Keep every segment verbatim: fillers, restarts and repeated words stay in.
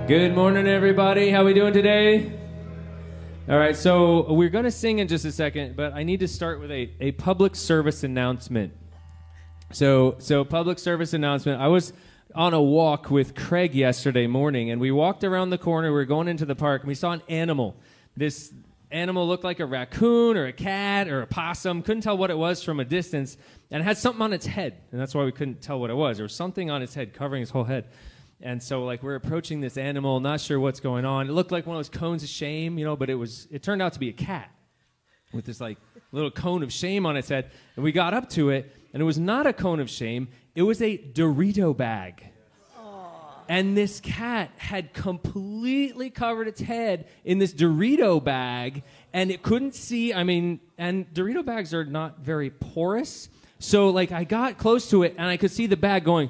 Good morning, everybody. How we doing today? All right, so we're going to sing in just a second, but I need to start with a, a public service announcement. So, so public service announcement. I was on a walk with Craig yesterday morning, and we walked around the corner. We were going into the park, and we saw an animal. This animal looked like a raccoon or a cat or a possum. Couldn't tell what it was from a distance, and it had something on its head, and that's why we couldn't tell what it was. There was something on its head covering its whole head. And so, like, we're approaching this animal, not sure what's going on. It looked like one of those cones of shame, you know, but it was. It turned out to be a cat with this, like, little cone of shame on its head. And we got up to it, and it was not a cone of shame. It was a Dorito bag. Aww. And this cat had completely covered its head in this Dorito bag, and it couldn't see. I mean, and Dorito bags are not very porous. So, like, I got close to it, and I could see the bag going...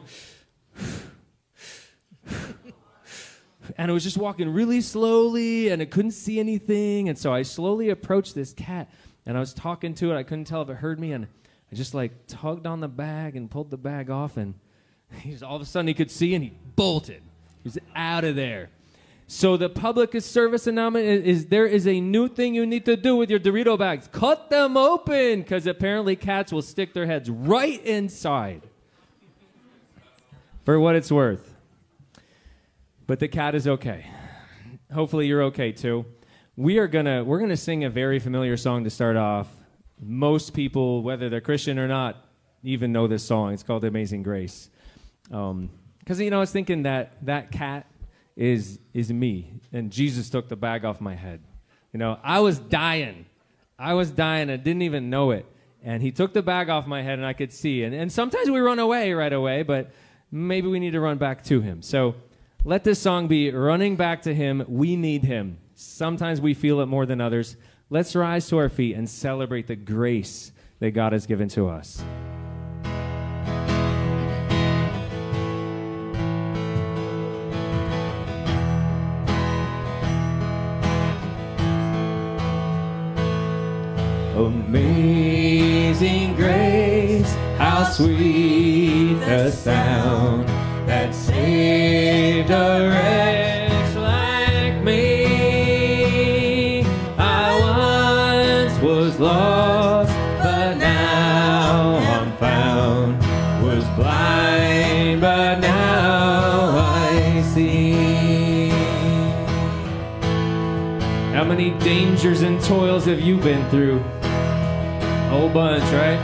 And it was just walking really slowly, and it couldn't see anything. And so I slowly approached this cat, and I was talking to it. I couldn't tell if it heard me, and I just, like, tugged on the bag and pulled the bag off, and he just, all of a sudden he could see, and he bolted. He was out of there. So the public service announcement is, is there is a new thing you need to do with your Dorito bags. Cut them open, because apparently cats will stick their heads right inside. For what it's worth. But the cat is okay. Hopefully you're okay too. We are gonna we're gonna sing a very familiar song to start off. Most people, whether they're Christian or not, even know this song. It's called Amazing Grace. Um, because you know, I was thinking that that cat is is me, and Jesus took the bag off my head. You know, I was dying. I was dying. I didn't even know it. And he took the bag off my head, and I could see. And and sometimes we run away right away, but maybe we need to run back to him. So let this song be running back to him. We need him. Sometimes we feel it more than others. Let's rise to our feet and celebrate the grace that God has given to us. Amazing grace, how sweet the sound that saved a wretch like me. I once was lost, but now I'm found. Was blind, but now I see. How many dangers and toils have you been through? A whole bunch, right?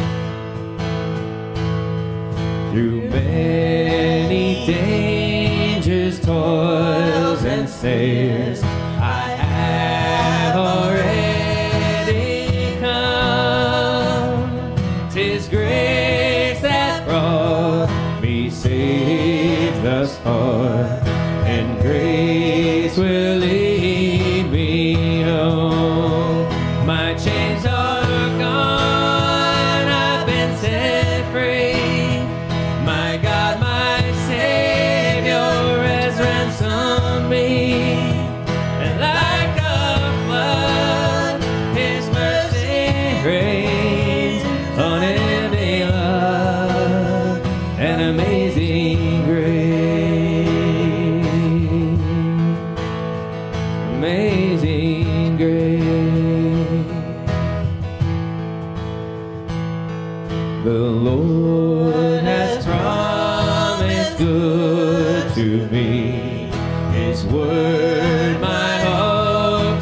Through many dangers, toils, and snares, I have already come. 'Tis grace that brought me safe thus far, and grace will lead me home. My chains are gone, I've been set free. My God, my Savior has ransomed me. And like a flood, His mercy reigns, unending love and amazing grace. Amazing grace. The Lord has promised good to me. His word my hope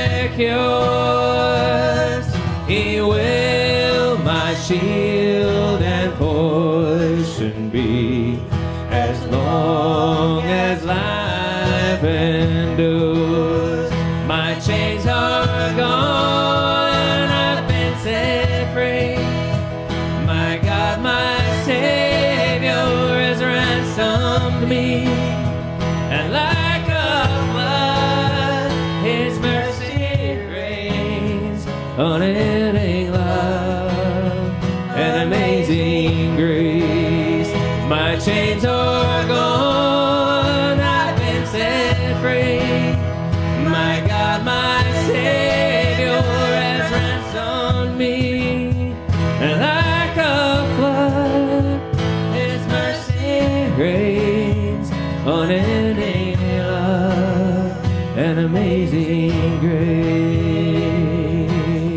secures. He will my shield and portion be, as long as life endures. My chains are gone, I've been set free. My God, my Savior has ransomed me. And like a flood, His mercy reigns, unending love and amazing grace. My chains are gone, I've been set free. My God, my Savior has ransomed me. And like a flood, His mercy reigns, unending unending love and amazing grace.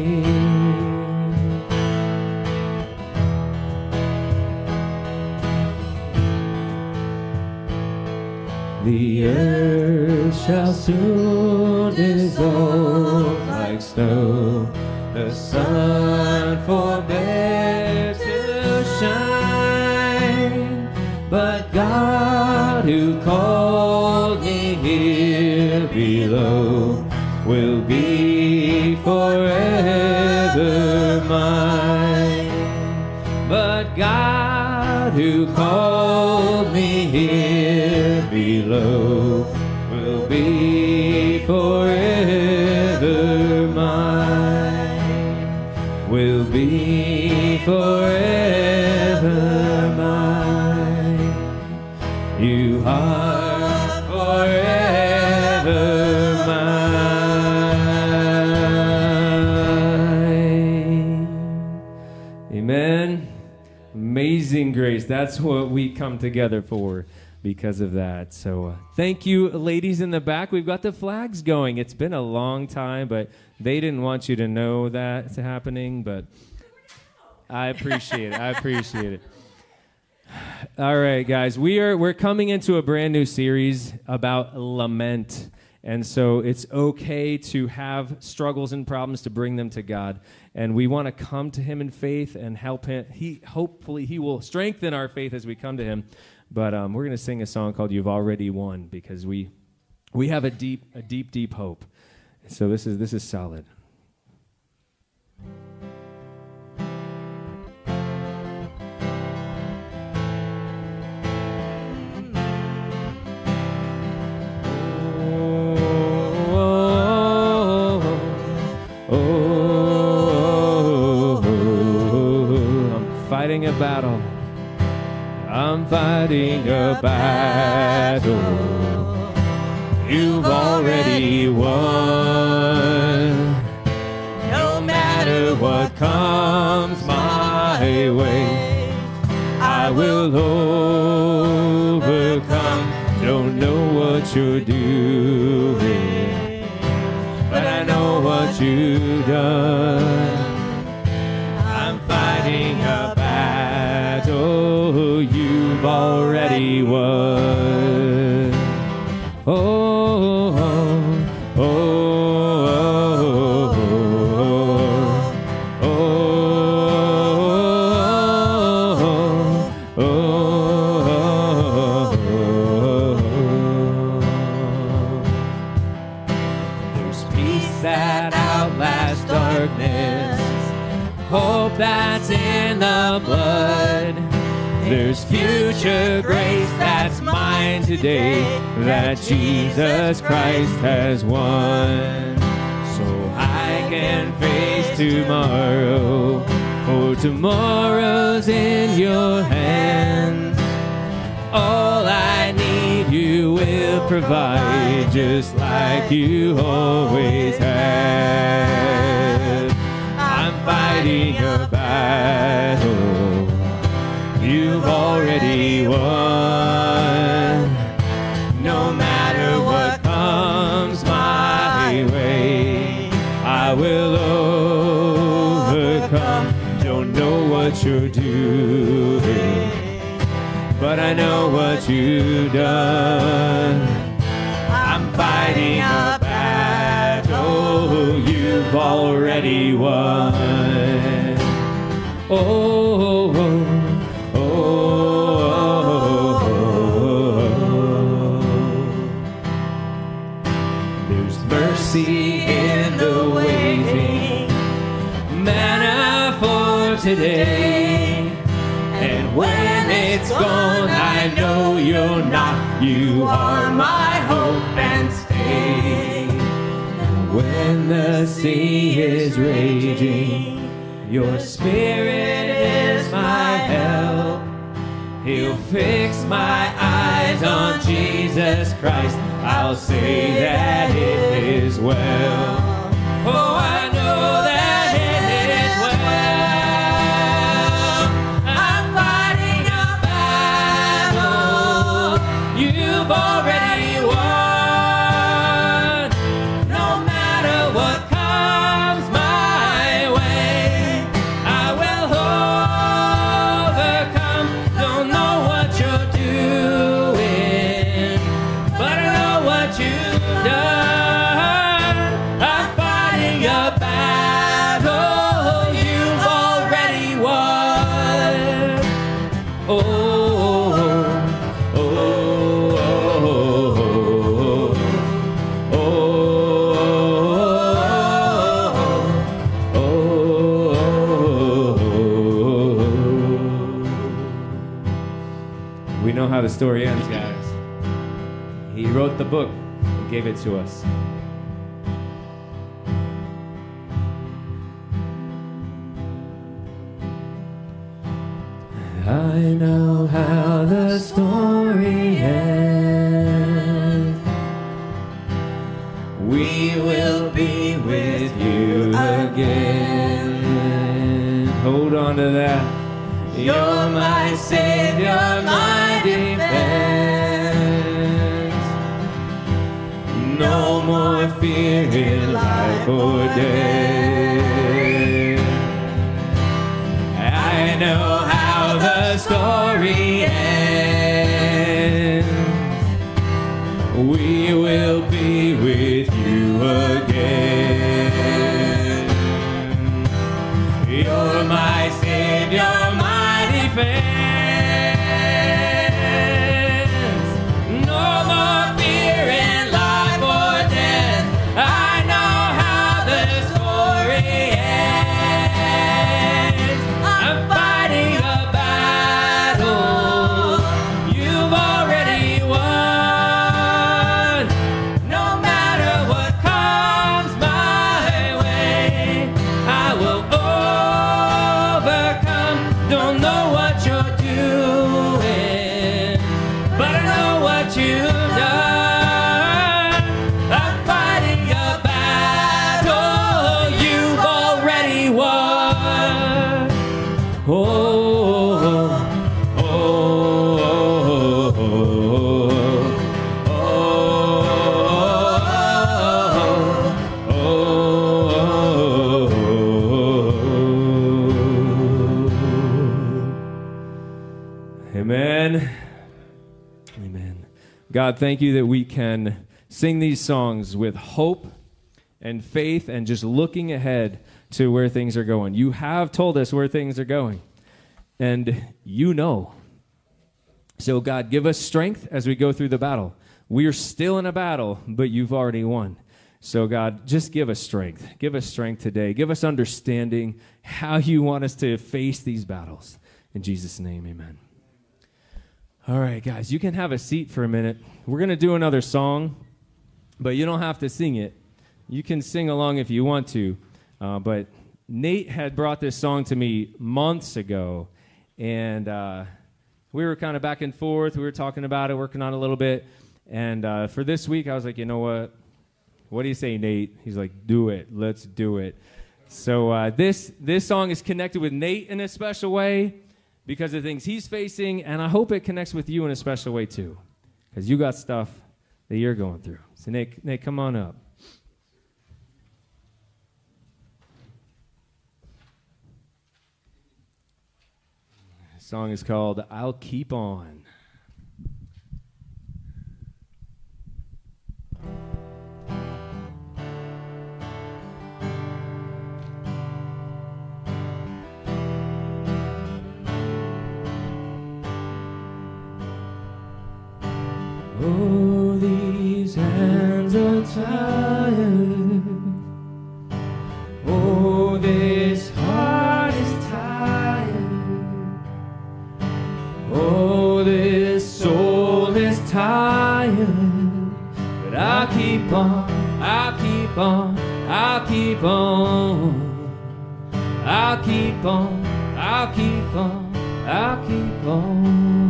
The earth shall soon dissolve like snow, the sun forbear to shine, but God who called me here below will be forever mine. But God who called me here below will be forever mine, will be forever mine. You are forever mine. Amen. Amazing grace. That's what we come together for because of that. So uh, thank you, ladies in the back. We've got the flags going. It's been a long time, but they didn't want you to know that's happening, but I appreciate it. I appreciate it. All right, guys. We are we're coming into a brand new series about lament. And so it's okay to have struggles and problems, to bring them to God. And we want to come to him in faith and help him. He hopefully he will strengthen our faith as we come to him. But um, we're going to sing a song called "You've Already Won" because we we have a deep a deep deep hope. So this is this is solid. Fighting a battle. I'm fighting a battle. You've already won. No matter what comes my way, I will overcome. Don't know what you're doing, but I know what you've done. I'm fighting a battle you've already won. Oh, oh, oh, oh, oh, oh. There's peace that outlasts darkness, hope that's in the blood. There's future grace that's mine today, that Jesus Christ has won. So I can face tomorrow, for tomorrow's in your hands. All I need you will provide, just like you always have. I'm fighting a battle you've already won. No matter what comes my way, I will overcome. Don't know what you're doing, but I know what you've done. I'm fighting a battle you've already won. Oh, oh, oh, oh, oh. There's mercy in the waiting, manna for today. And when it's gone, I know you're not. You are my hope and stay. And when the sea is raging, your spirit is my help. He'll fix my eyes on Jesus Christ. I'll say that it is well. Oh, I know that it is well. I'm fighting a battle you've already story ends, guys. He wrote the book and gave it to us. I know how the story ends. We will be with you again. Hold on to that. You're my Savior, my defense. No more fear in life or death. I know how the story ends. We will be with you again. You're my Savior, my defense. No more fear in life or death. I know how the story ends. I'm fighting a battle you've already won. No matter what comes my way, I will overcome. Don't know what you're doing, but I know what you've done. I'm fighting a battle you've already won. Oh, oh, oh, oh, oh, oh. Amen. Amen. God, thank you that we can sing these songs with hope and faith and just looking ahead to where things are going. You have told us where things are going, and you know. So, God, give us strength as we go through the battle. We are still in a battle, but you've already won. So, God, just give us strength. Give us strength today. Give us understanding how you want us to face these battles. In Jesus' name, amen. All right, guys, you can have a seat for a minute. We're going to do another song, but you don't have to sing it. You can sing along if you want to. Uh, but Nate had brought this song to me months ago, and uh, we were kind of back and forth. We were talking about it, working on it a little bit. And uh, for this week, I was like, you know what? What do you say, Nate? He's like, do it. Let's do it. So uh, this this song is connected with Nate in a special way because of things he's facing, and I hope it connects with you in a special way too, because you got stuff that you're going through. So Nate, Nate, come on up. The song is called I'll Keep On. Oh, these hands are tired. Oh, this heart is tired. Oh, this soul is tired. But I'll keep on, I'll keep on, I'll keep on. I'll keep on, I'll keep on, I'll keep on.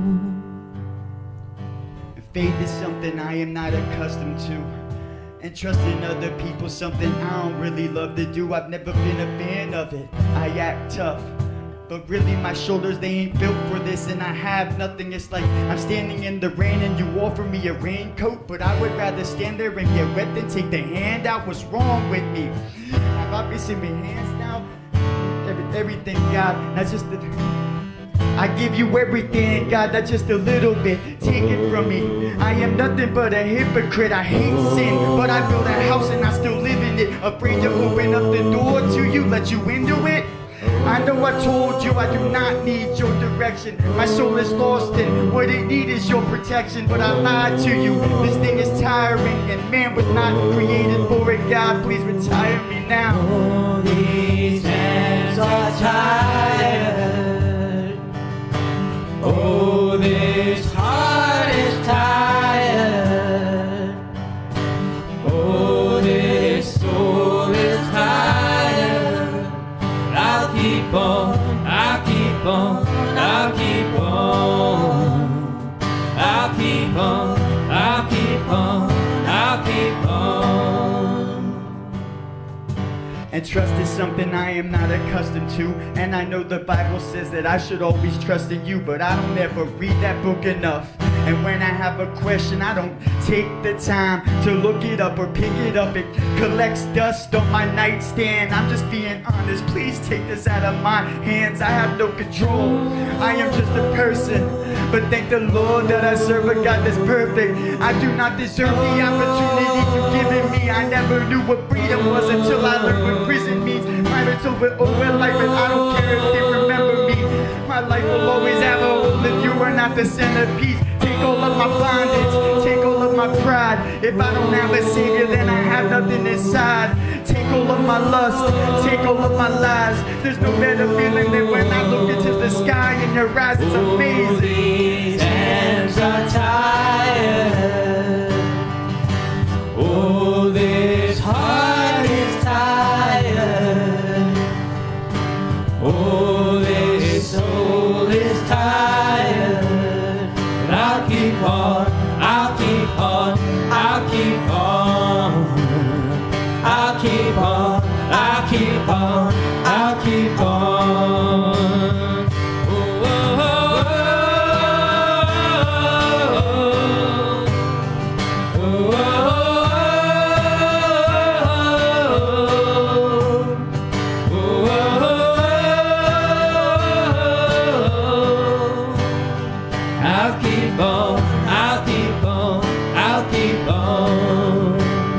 Faith is something I am not accustomed to, and trusting other people something I don't really love to do. I've never been a fan of it. I act tough, but really my shoulders, they ain't built for this, and I have nothing. It's like I'm standing in the rain and you offer me a raincoat, but I would rather stand there and get wet than take the hand out. What's wrong with me? I've obviously been hands now, Every, everything, God, not just the... I give you everything, God, not just a little bit. Take it from me. I am nothing but a hypocrite. I hate sin, but I built a house and I still live in it. Afraid to open up the door to you, let you into it. I know I told you I do not need your direction. My soul is lost and what it needs is your protection. But I lied to you. This thing is tiring and man was not created for it. God, please retire me now. All these hands are tired. Oh, this heart And trust is something I am not accustomed to. And I know the Bible says that I should always trust in you, but I don't ever read that book enough. And when I have a question, I don't take the time to look it up or pick it up. It collects dust on my nightstand. I'm just being honest. Please take this out of my hands. I have no control. I am just a person. But thank the Lord that I serve a God that's perfect. I do not deserve the opportunity you've given me. I never knew what freedom was until I learned what prison means. Pirates over over life, and I don't care if they remember me. My life will always have a hole if you are not the centerpiece. Take all of my bondage, take all of my pride. If I don't have a savior, then I have nothing inside. Take all of my lust, take all of my lies. There's no better feeling than when I look into the sky and your eyes, it's amazing. These hands are tired. Oh, this heart is tired. Oh, this soul is tired. But I'll keep on, I'll keep on, I'll keep on. I'll keep on, I'll keep on, I'll keep on. Oh, oh, oh, oh, oh, oh, oh. I'll keep on, I'll keep on, I'll keep on.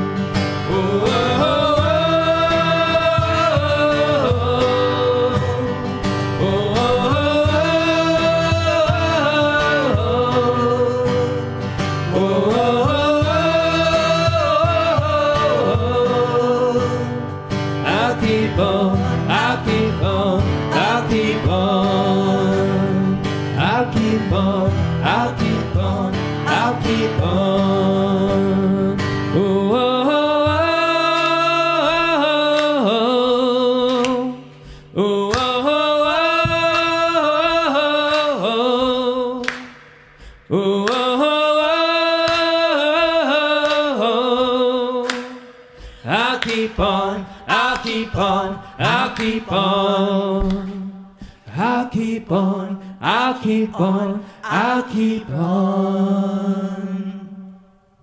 I'll keep on, I'll keep on, I'll keep on. I'll keep on, I'll keep on, I'll keep on.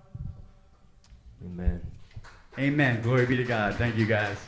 Amen. Amen. Glory be to God. Thank you, guys.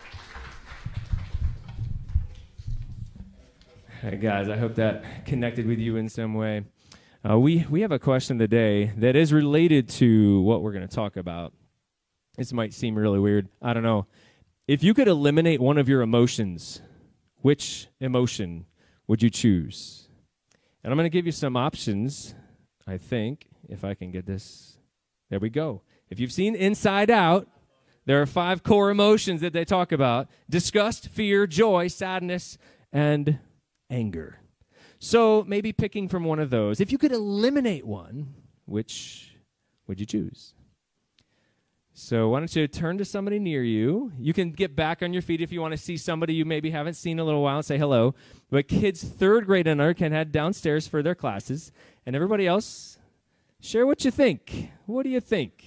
Hey guys, I hope that connected with you in some way. Uh, we, we have a question today that is related to what we're going to talk about. This might seem really weird. I don't know. If you could eliminate one of your emotions, which emotion would you choose? And I'm going to give you some options, I think, if I can get this. There we go. If you've seen Inside Out, there are five core emotions that they talk about: disgust, fear, joy, sadness, and anger. So maybe picking from one of those. If you could eliminate one, which would you choose? So why don't you turn to somebody near you. You can get back on your feet if you want to see somebody you maybe haven't seen in a little while and say hello. But kids third grade and under can head downstairs for their classes. And everybody else, share what you think. What do you think?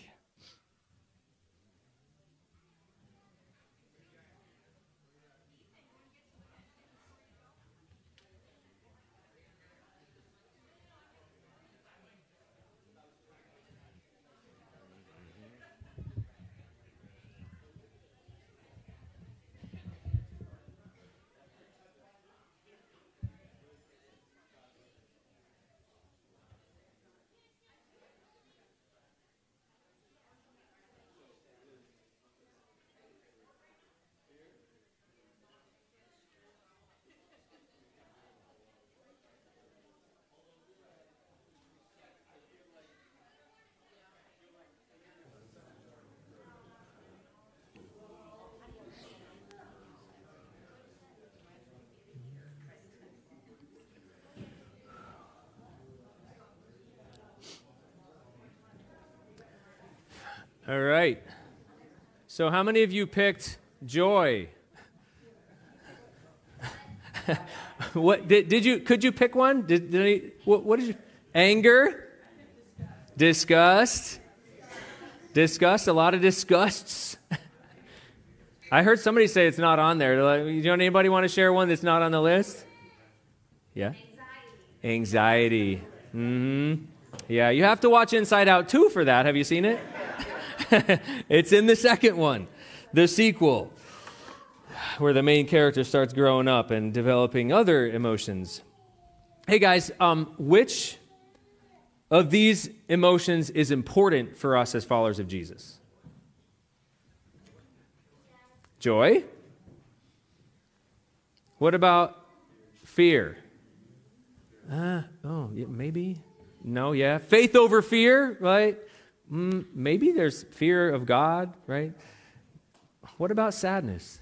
All right. So how many of you picked joy? What did, did you could you pick one? Did, did any, what, what did you anger? Disgust? Disgust, a lot of disgusts. I heard somebody say it's not on there. Like, you know, anybody want to share one that's not on the list? Yeah? Anxiety. Anxiety. Mm-hmm. Yeah, you have to watch Inside Out two for that. Have you seen it? It's in the second one, the sequel, where the main character starts growing up and developing other emotions. Hey guys, um, which of these emotions is important for us as followers of Jesus? Joy? What about fear? Uh, oh, yeah, maybe. No, yeah. Faith over fear, right? Mm, maybe there's fear of God, right? What about sadness?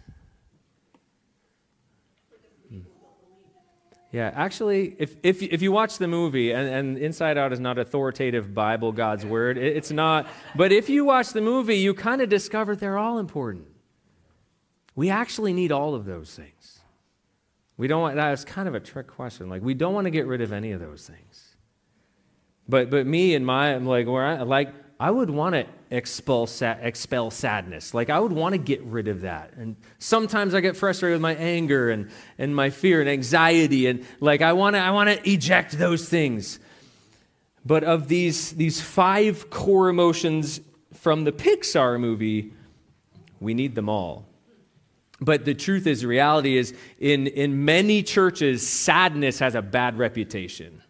Hmm. Yeah, actually, if if if you watch the movie, and, and Inside Out is not authoritative Bible, God's Word, it, it's not, but if you watch the movie, you kind of discover they're all important. We actually need all of those things. We don't want, that's kind of a trick question. Like, we don't want to get rid of any of those things. But but me and my, I'm like, where I, like, I would want to expel, expel sadness. Like, I would want to get rid of that. And sometimes I get frustrated with my anger and, and my fear and anxiety. And, like, I want to I want to eject those things. But of these, these five core emotions from the Pixar movie, we need them all. But the truth is, the reality is, in, in many churches, sadness has a bad reputation.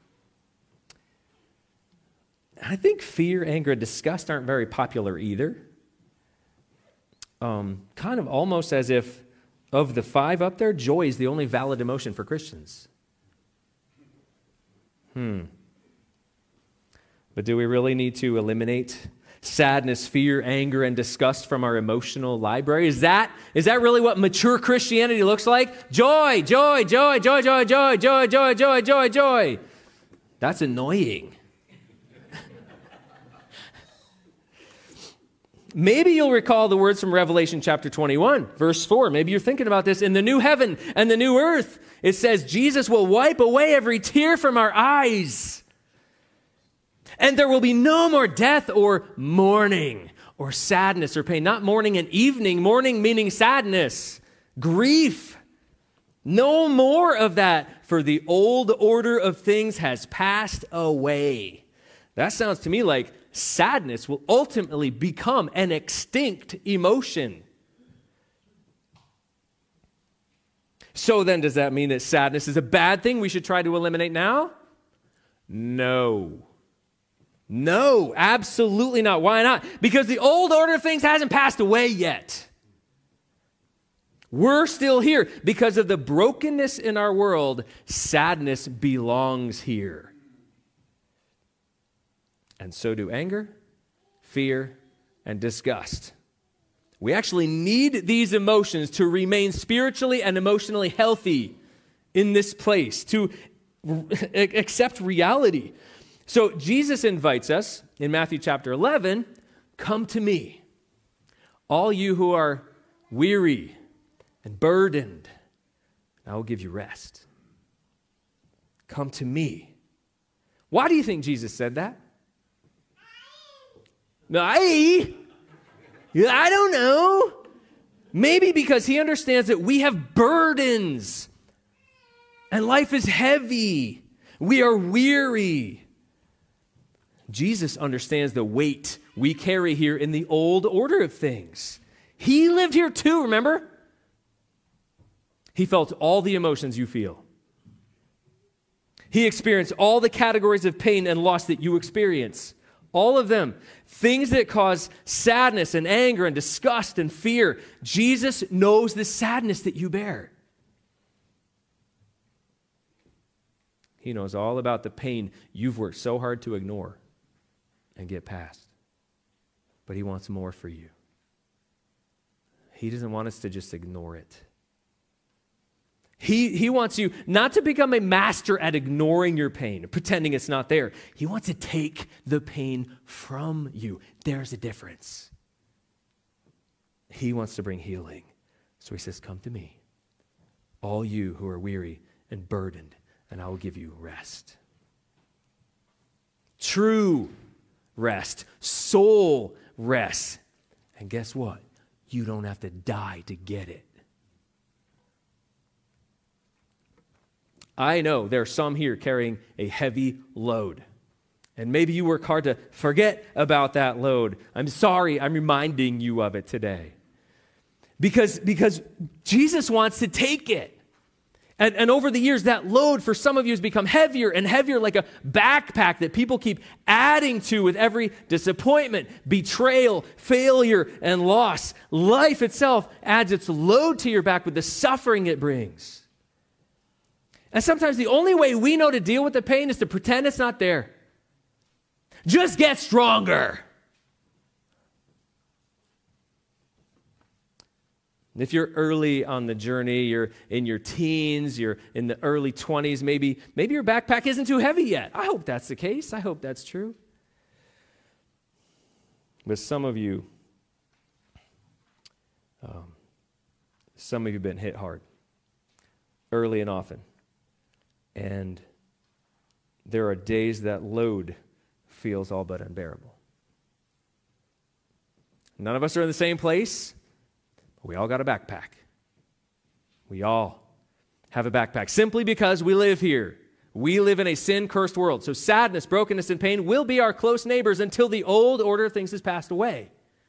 I think fear, anger, and disgust aren't very popular either. Um, kind of almost as if, of the five up there, joy is the only valid emotion for Christians. Hmm. But do we really need to eliminate sadness, fear, anger, and disgust from our emotional library? Is that, is that really what mature Christianity looks like? Joy, joy, joy, joy, joy, joy, joy, joy, joy, joy, joy. That's annoying. Maybe you'll recall the words from Revelation chapter twenty-one, verse four. Maybe you're thinking about this. In the new heaven and the new earth, it says Jesus will wipe away every tear from our eyes. And there will be no more death or mourning or sadness or pain. Not morning and evening. Mourning meaning sadness, grief. No more of that, for the old order of things has passed away. That sounds to me like sadness will ultimately become an extinct emotion. So then, does that mean that sadness is a bad thing we should try to eliminate now? No. No, absolutely not. Why not? Because the old order of things hasn't passed away yet. We're still here. Because of the brokenness in our world, sadness belongs here. And so do anger, fear, and disgust. We actually need these emotions to remain spiritually and emotionally healthy in this place, to accept reality. So Jesus invites us in Matthew chapter eleven, come to me, all you who are weary and burdened, and I will give you rest. Come to me. Why do you think Jesus said that? I, I don't know. Maybe because he understands that we have burdens and life is heavy. We are weary. Jesus understands the weight we carry here in the old order of things. He lived here too, remember? He felt all the emotions you feel. He experienced all the categories of pain and loss that you experience. All of them. Things that cause sadness and anger and disgust and fear. Jesus knows the sadness that you bear. He knows all about the pain you've worked so hard to ignore and get past. But he wants more for you. He doesn't want us to just ignore it. He, he wants you not to become a master at ignoring your pain, pretending it's not there. He wants to take the pain from you. There's a difference. He wants to bring healing. So he says, come to me, all you who are weary and burdened, and I will give you rest. True rest, soul rest. And guess what? you don't have to die to get it. I know there are some here carrying a heavy load. And maybe you work hard to forget about that load. I'm sorry, I'm reminding you of it today. Because, because Jesus wants to take it. And, and over the years, that load for some of you has become heavier and heavier, like a backpack that people keep adding to with every disappointment, betrayal, failure, and loss. Life itself adds its load to your back with the suffering it brings. And sometimes the only way we know to deal with the pain is to pretend it's not there. Just get stronger. If you're early on the journey, you're in your teens, you're in the early twenties, maybe, maybe your backpack isn't too heavy yet. I hope that's the case. I hope that's true. But some of you, um, some of you have been hit hard, early and often. And there are days that load feels all but unbearable. None of us are in the same place. We all got a backpack. We all have a backpack simply because we live here. We live in a sin-cursed world. So sadness, brokenness, and pain will be our close neighbors until the old order of things has passed away.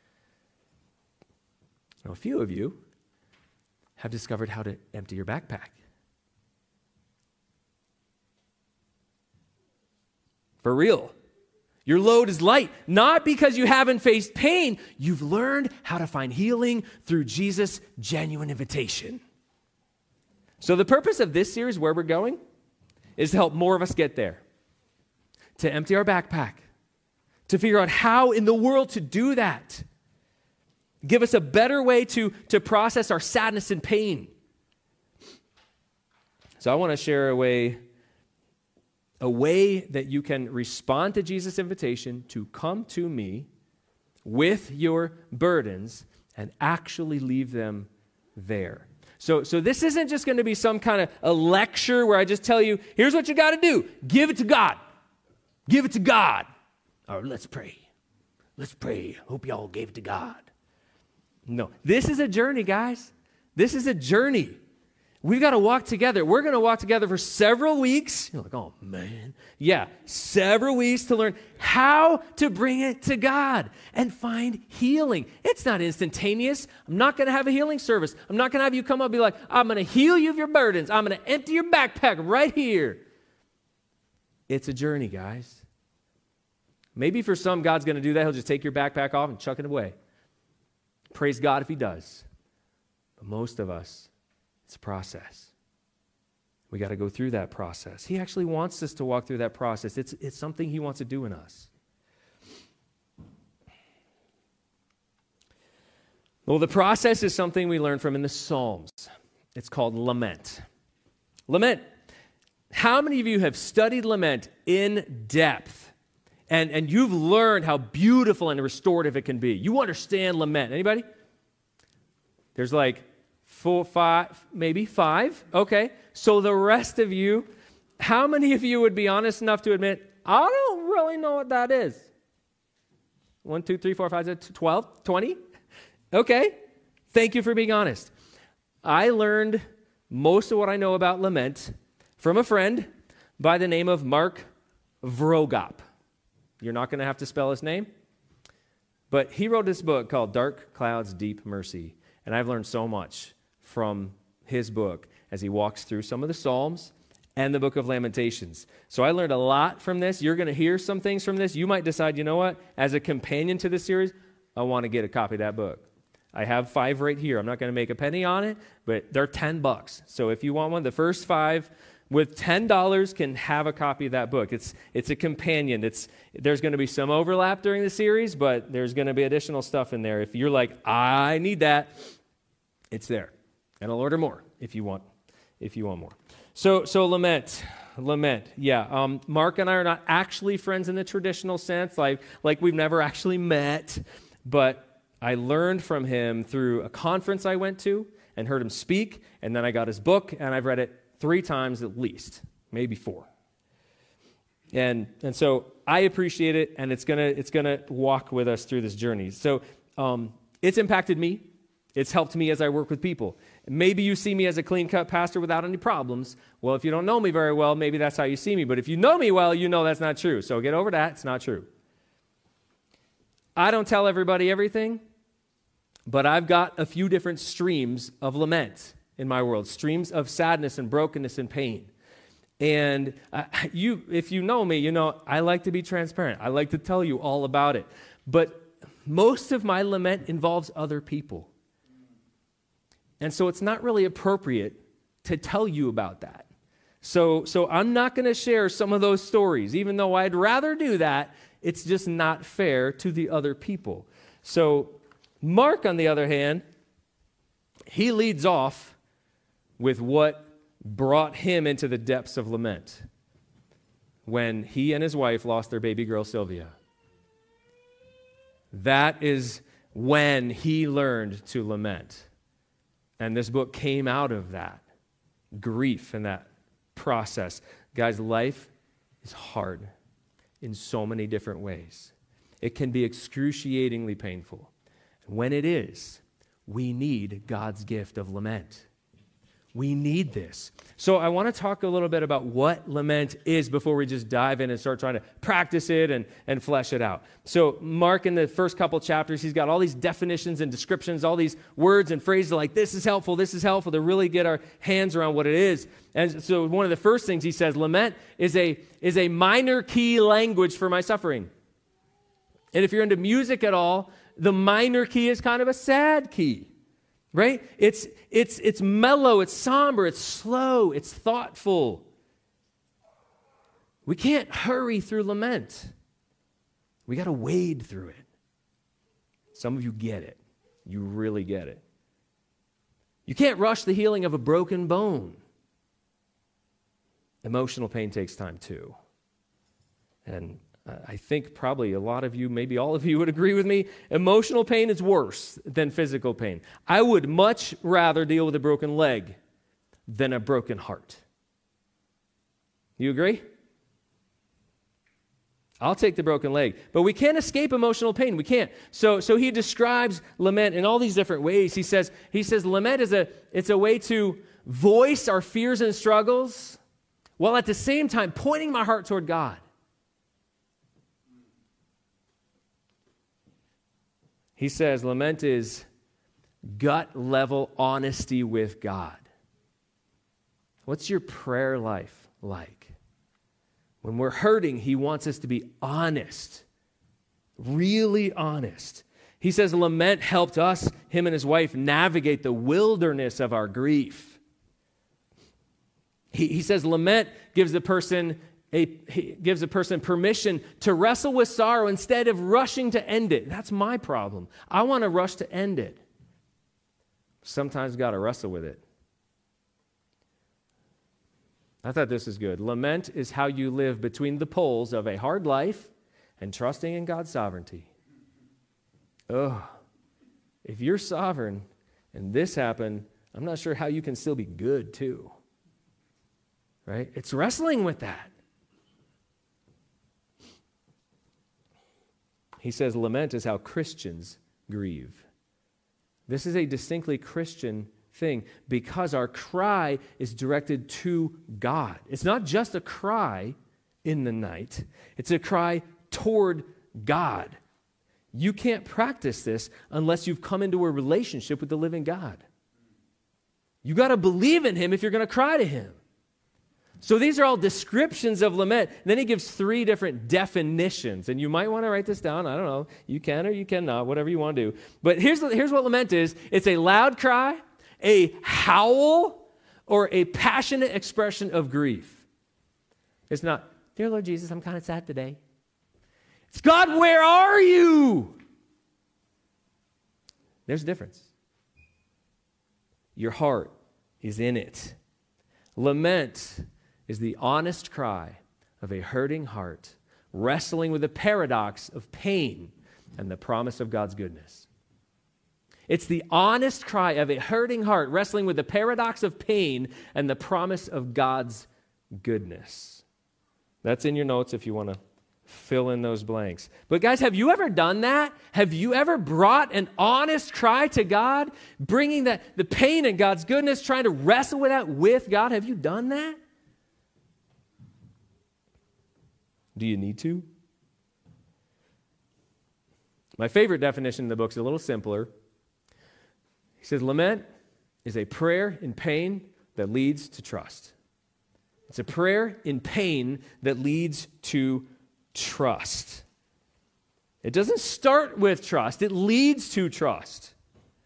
Now, a few of you have discovered how to empty your backpack. For real. Your load is light, not because you haven't faced pain. You've learned how to find healing through Jesus' genuine invitation. So the purpose of this series, where we're going, is to help more of us get there. To empty our backpack. To figure out how in the world to do that. Give us a better way to, to process our sadness and pain. So I want to share a way A way that you can respond to Jesus' invitation to come to me with your burdens and actually leave them there. So, so this isn't just going to be some kind of a lecture where I just tell you, here's what you got to do. Give it to God. Give it to God. Or let's pray. Let's pray. Hope y'all gave it to God. No, this is a journey, guys. This is a journey. We've got to walk together. We're going to walk together for several weeks. You're like, oh, man. Yeah, several weeks to learn how to bring it to God and find healing. It's not instantaneous. I'm not going to have a healing service. I'm not going to have you come up and be like, I'm going to heal you of your burdens. I'm going to empty your backpack right here. It's a journey, guys. Maybe for some, God's going to do that. He'll just take your backpack off and chuck it away. Praise God if he does. But most of us, it's a process. We got to go through that process. He actually wants us to walk through that process. It's, it's something he wants to do in us. Well, the process is something we learn from in the Psalms. It's called lament. Lament. How many of you have studied lament in depth? And, and you've learned how beautiful and restorative it can be. You understand lament. Anybody? There's like four, five, maybe five. Okay. So the rest of you, how many of you would be honest enough to admit, I don't really know what that is? One, two, three, four, five, six, twelve, twenty? Okay. Thank you for being honest. I learned most of what I know about lament from a friend by the name of Mark Vroegop. You're not going to have to spell his name. But he wrote this book called Dark Clouds, Deep Mercy. And I've learned so much from his book as he walks through some of the Psalms and the book of Lamentations. So I learned a lot from this. You're going to hear some things from this. You might decide, you know what? As a companion to this series, I want to get a copy of that book. I have five right here. I'm not going to make a penny on it, but they're ten bucks. So if you want one, the first five with ten dollars can have a copy of that book. It's it's a companion. It's there's going to be some overlap during the series, but there's going to be additional stuff in there. If you're like, I need that, it's there. And I'll order more if you want if you want more. So so lament. Lament. Yeah. Um, Mark and I are not actually friends in the traditional sense, like like we've never actually met, but I learned from him through a conference I went to and heard him speak, and then I got his book, and I've read it three times at least, maybe four. And and so I appreciate it, and it's gonna it's gonna walk with us through this journey. So um, it's impacted me It's helped me as I work with people. Maybe you see me as a clean-cut pastor without any problems. Well, if you don't know me very well, maybe that's how you see me. But if you know me well, you know that's not true. So get over that. It's not true. I don't tell everybody everything, but I've got a few different streams of lament in my world, streams of sadness and brokenness and pain. And uh, you, if you know me, you know I like to be transparent. I like to tell you all about it. But most of my lament involves other people. And so it's not really appropriate to tell you about that. So, so I'm not going to share some of those stories, even though I'd rather do that. It's just not fair to the other people. So Mark, on the other hand, he leads off with what brought him into the depths of lament when he and his wife lost their baby girl, Sylvia. That is when he learned to lament. And this book came out of that grief and that process. Guys, life is hard in so many different ways. It can be excruciatingly painful. When it is, we need God's gift of lament. We need this. So I want to talk a little bit about what lament is before we just dive in and start trying to practice it and, and flesh it out. So Mark, in the first couple chapters, he's got all these definitions and descriptions, all these words and phrases like, this is helpful, this is helpful, to really get our hands around what it is. And so one of the first things he says, lament is a, is a minor key language for my suffering. And if you're into music at all, the minor key is kind of a sad key. Right? It's, it's, it's mellow, it's somber, it's slow, it's thoughtful. We can't hurry through lament. We got to wade through it. Some of you get it. You really get it. You can't rush the healing of a broken bone. Emotional pain takes time too. And Uh, I think probably a lot of you, maybe all of you would agree with me, emotional pain is worse than physical pain. I would much rather deal with a broken leg than a broken heart. You agree? I'll take the broken leg. But we can't escape emotional pain. We can't. So, so he describes lament in all these different ways. He says, he says lament is a, it's a way to voice our fears and struggles while at the same time pointing my heart toward God. He says lament is gut-level honesty with God. What's your prayer life like? When we're hurting, he wants us to be honest, really honest. He says lament helped us, him and his wife, navigate the wilderness of our grief. He, he says lament gives the person A, he gives a person permission to wrestle with sorrow instead of rushing to end it. That's my problem. I want to rush to end it. Sometimes got to wrestle with it. I thought this is good. Lament is how you live between the poles of a hard life and trusting in God's sovereignty. Oh, if you're sovereign and this happened, I'm not sure how you can still be good too. Right? It's wrestling with that. He says lament is how Christians grieve. This is a distinctly Christian thing because our cry is directed to God. It's not just a cry in the night. It's a cry toward God. You can't practice this unless you've come into a relationship with the living God. You got to believe in him if you're going to cry to him. So these are all descriptions of lament. Then he gives three different definitions. And you might want to write this down. I don't know. You can or you cannot, whatever you want to do. But here's, here's what lament is. It's a loud cry, a howl, or a passionate expression of grief. It's not, dear Lord Jesus, I'm kind of sad today. It's, God, where are you? There's a difference. Your heart is in it. Lament is the honest cry of a hurting heart, wrestling with the paradox of pain and the promise of God's goodness. It's the honest cry of a hurting heart, wrestling with the paradox of pain and the promise of God's goodness. That's in your notes if you want to Fill in those blanks. But guys, have you ever done that? Have you ever brought an honest cry to God, bringing that the pain and God's goodness, trying to wrestle with that with God? Have you done that? Do you need to? My favorite definition in the book is a little simpler. He says, lament is a prayer in pain that leads to trust. It's a prayer in pain that leads to trust. It doesn't start with trust. It leads to trust.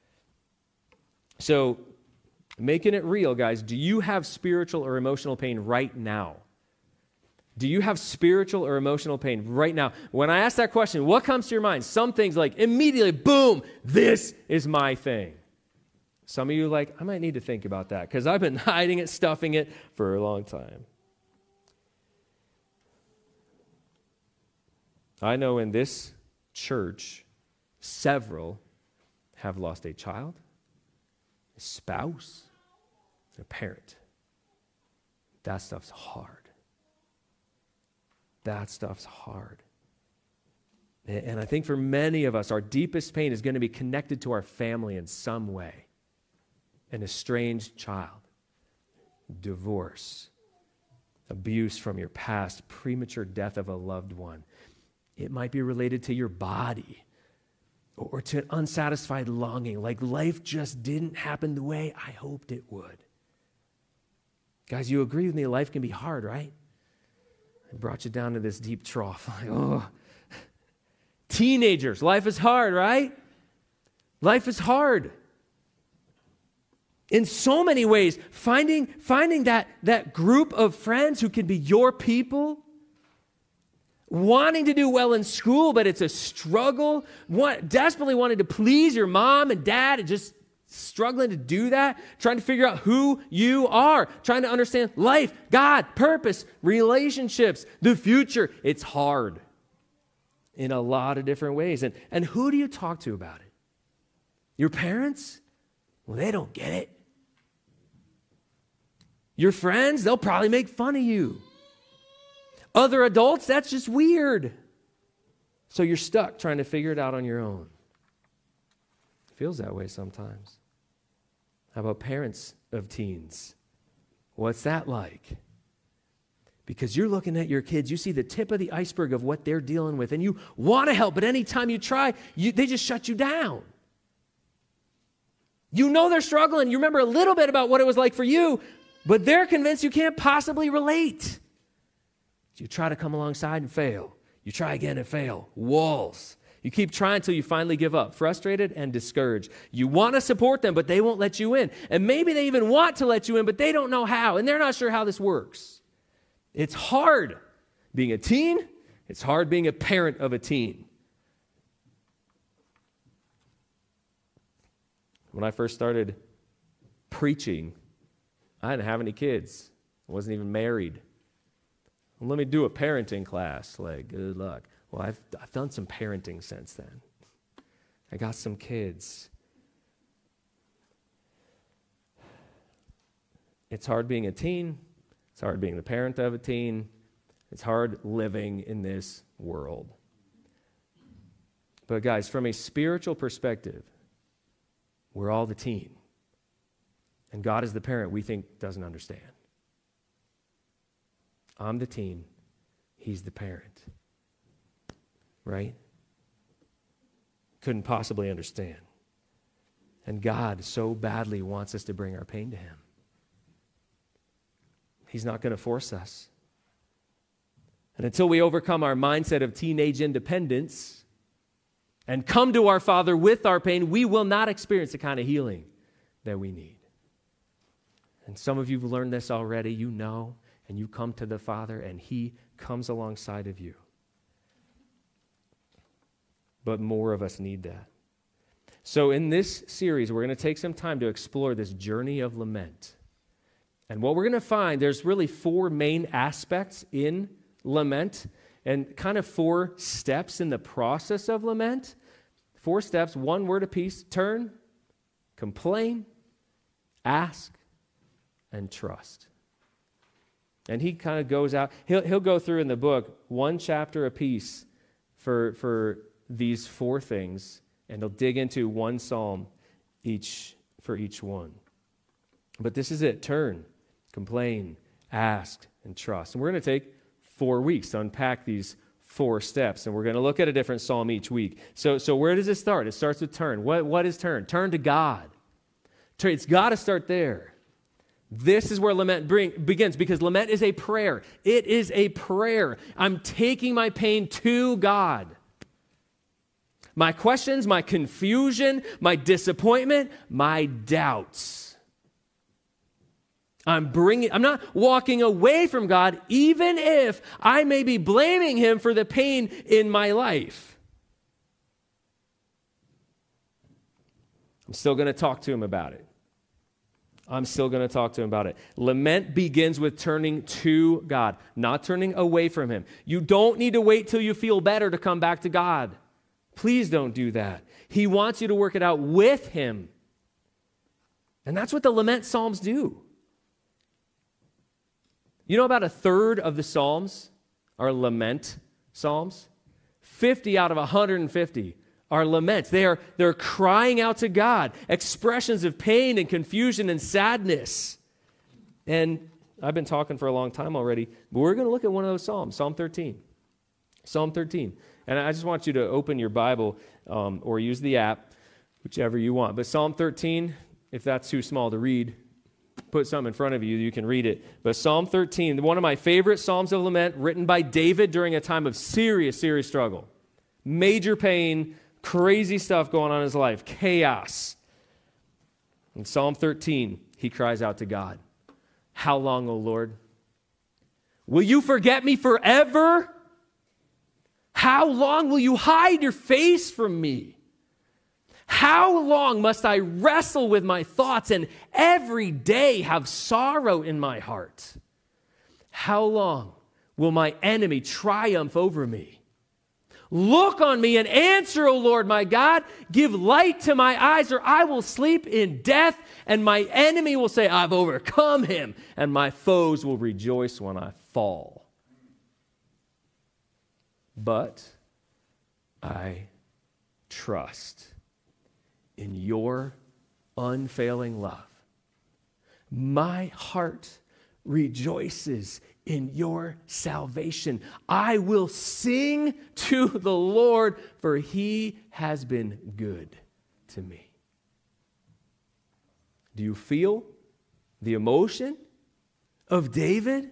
So, making it real, guys, do you have spiritual or emotional pain right now? Do you have spiritual or emotional pain right now? When I ask that question, what comes to your mind? Some things like immediately, boom, this is my thing. Some of you are like, I might need to think about that because I've been hiding it, stuffing it for a long time. I know in this church, several have lost a child, a spouse, a parent. That stuff's hard. That stuff's hard. And I think for many of us, our deepest pain is going to be connected to our family in some way. An estranged child, divorce, abuse from your past, premature death of a loved one. It might be related to your body or to an unsatisfied longing, like life just didn't happen the way I hoped it would. Guys, you agree with me, life can be hard, right? I brought you down to this deep trough. Like, oh. Teenagers, life is hard, right? Life is hard. In so many ways, finding, finding that, that group of friends who can be your people, wanting to do well in school, but it's a struggle, want, desperately wanting to please your mom and dad and just struggling to do that, trying to figure out who you are, trying to understand life, God, purpose, relationships, the future. It's hard in a lot of different ways. And, and who do you talk to about it? Your parents? Well, they don't get it. Your friends, they'll probably make fun of you. Other adults, that's just weird. So you're stuck trying to figure it out on your own. It feels that way sometimes. How about parents of teens? What's that like? Because you're looking at your kids, you see the tip of the iceberg of what they're dealing with, and you want to help, but anytime you try, you, they just shut you down. You know they're struggling. You remember a little bit about what it was like for you, but they're convinced you can't possibly relate. You try to come alongside and fail. You try again and fail. Walls. You keep trying until you finally give up, frustrated and discouraged. You want to support them, but they won't let you in. And maybe they even want to let you in, but they don't know how, and they're not sure how this works. It's hard being a teen. It's hard being a parent of a teen. When I first started preaching, I didn't have any kids. I wasn't even married. Well, let me do a parenting class. Like, good luck. Well, I've, I've done some parenting since then. I got some kids. It's hard being a teen. It's hard being the parent of a teen. It's hard living in this world. But guys, from a spiritual perspective, we're all the teen. And God is the parent we think doesn't understand. I'm the teen. He's the parent. Right? Couldn't possibly understand. And God so badly wants us to bring our pain to Him. He's not going to force us. And until we overcome our mindset of teenage independence and come to our Father with our pain, we will not experience the kind of healing that we need. And some of you have learned this already. You know, and you come to the Father, and He comes alongside of you. But more of us need that. So in this series, we're going to take some time to explore this journey of lament. And what we're going to find, there's really four main aspects in lament and kind of four steps in the process of lament. Four steps, one word apiece: turn, complain, ask, and trust. And he kind of goes out. He'll, he'll go through in the book one chapter a piece for, for these four things, and he'll dig into one psalm each for each one. But this is it. Turn, complain, ask, and trust. And we're going to take four weeks to unpack these four steps, and we're going to look at a different psalm each week. So, so where does it start? It starts with turn. What, what is turn? Turn to God. It's got to start there. This is where lament bring, begins, because lament is a prayer. It is a prayer. I'm taking my pain to God. My questions, my confusion, my disappointment, my doubts. I'm bringing, I'm not walking away from God, even if I may be blaming him for the pain in my life. I'm still going to talk to him about it. I'm still going to talk to him about it. Lament begins with turning to God, not turning away from him. You don't need to wait till you feel better to come back to God. Please don't do that. He wants you to work it out with him. And that's what the lament psalms do. You know, about a third of the psalms are lament psalms. fifty out of one hundred fifty are laments. They are, they're crying out to God, expressions of pain and confusion and sadness. And I've been talking for a long time already, but we're going to look at one of those psalms, Psalm thirteen. Psalm thirteen. And I just want you to open your Bible um, or use the app, whichever you want. But Psalm thirteen, if that's too small to read, put something in front of you, you can read it. But Psalm thirteen, one of my favorite psalms of lament, written by David during a time of serious, serious struggle. Major pain, crazy stuff going on in his life, chaos. In Psalm thirteen, he cries out to God, "How long, O Lord? Will you forget me forever? How long will you hide your face from me? How long must I wrestle with my thoughts and every day have sorrow in my heart? How long will my enemy triumph over me? Look on me and answer, O Lord my God. Give light to my eyes, or I will sleep in death, and my enemy will say, I've overcome him, and my foes will rejoice when I fall. But I trust in your unfailing love. My heart rejoices in your salvation. I will sing to the Lord, for he has been good to me." Do you feel the emotion of David?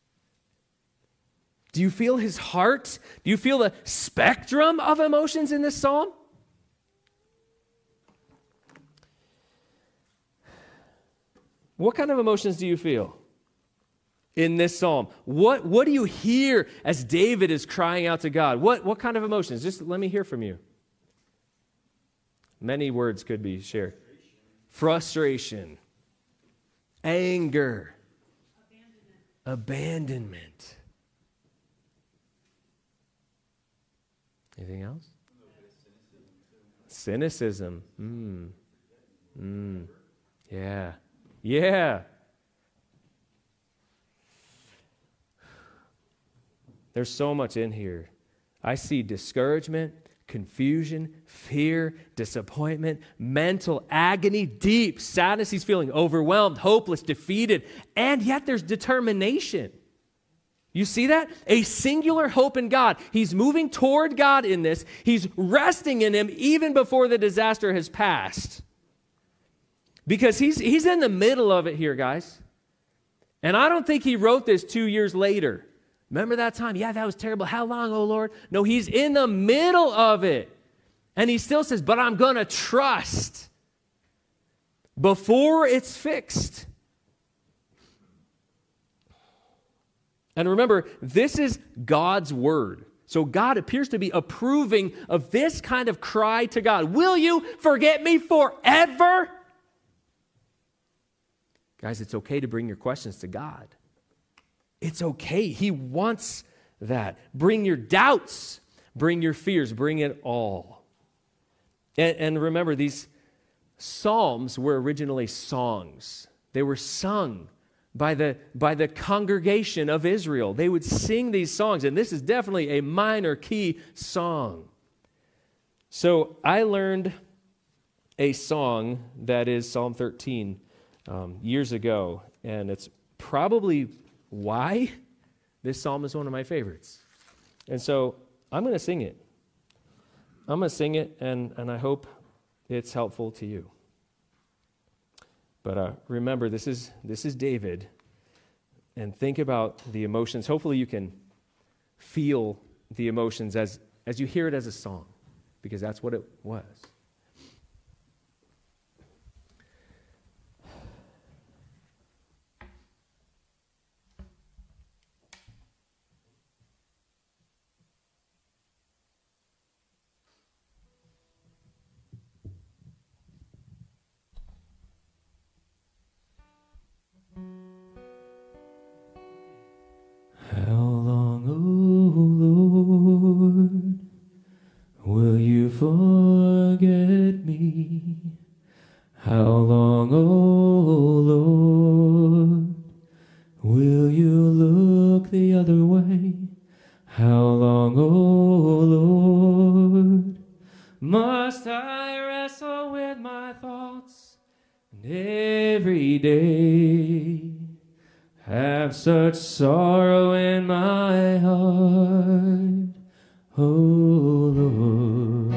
Do you feel his heart? Do you feel the spectrum of emotions in this psalm? What kind of emotions do you feel in this psalm? What, what do you hear as David is crying out to God? What, what kind of emotions? Just let me hear from you. Many words could be shared. Frustration, anger, abandonment. abandonment. Anything else? Cynicism. Mm. Mm. Yeah. Yeah. There's so much in here. I see discouragement, confusion, fear, disappointment, mental agony, deep sadness. He's feeling overwhelmed, hopeless, defeated, and yet there's determination. You see that? A singular hope in God. He's moving toward God in this. He's resting in him even before the disaster has passed. Because he's, he's in the middle of it here, guys. And I don't think he wrote this two years later. Remember that time? Yeah, that was terrible. How long, oh Lord? No, he's in the middle of it. And he still says, but I'm going to trust before it's fixed. And remember, this is God's word. So God appears to be approving of this kind of cry to God. Will you forget me forever? Guys, it's okay to bring your questions to God. It's okay. He wants that. Bring your doubts. Bring your fears. Bring it all. And, and remember, these psalms were originally songs. They were sung by the, by the congregation of Israel. They would sing these songs, and this is definitely a minor key song. So I learned a song that is Psalm thirteen um, years ago, and it's probably why this psalm is one of my favorites. And so I'm going to sing it. I'm going to sing it, and, and I hope it's helpful to you. But uh, remember, this is this is David, and think about the emotions. Hopefully you can feel the emotions as, as you hear it as a song, because that's what it was. How long, O Lord, will you forget me? How long, O Lord, will you look the other way? How long, O Lord, must I wrestle with my thoughts, and every day have such sorrow in my heart, oh Lord?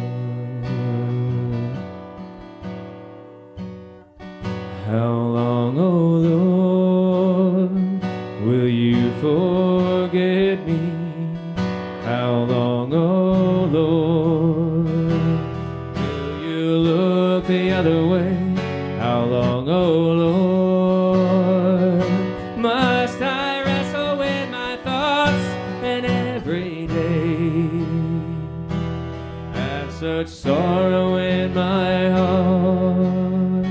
How long, oh Lord, will you forget me? How long, oh Lord, will you look the other way? How long, oh Lord, must I wrestle with my thoughts, and every day have such sorrow in my heart?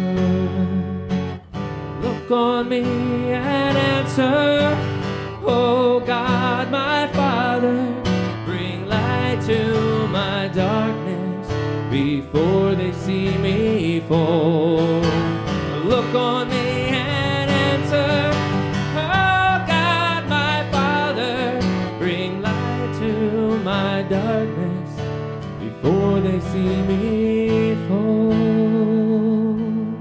Look on me and answer, oh God, my Father, bring light to my darkness before they see me fall. Look on me and answer, my darkness before they see me fall.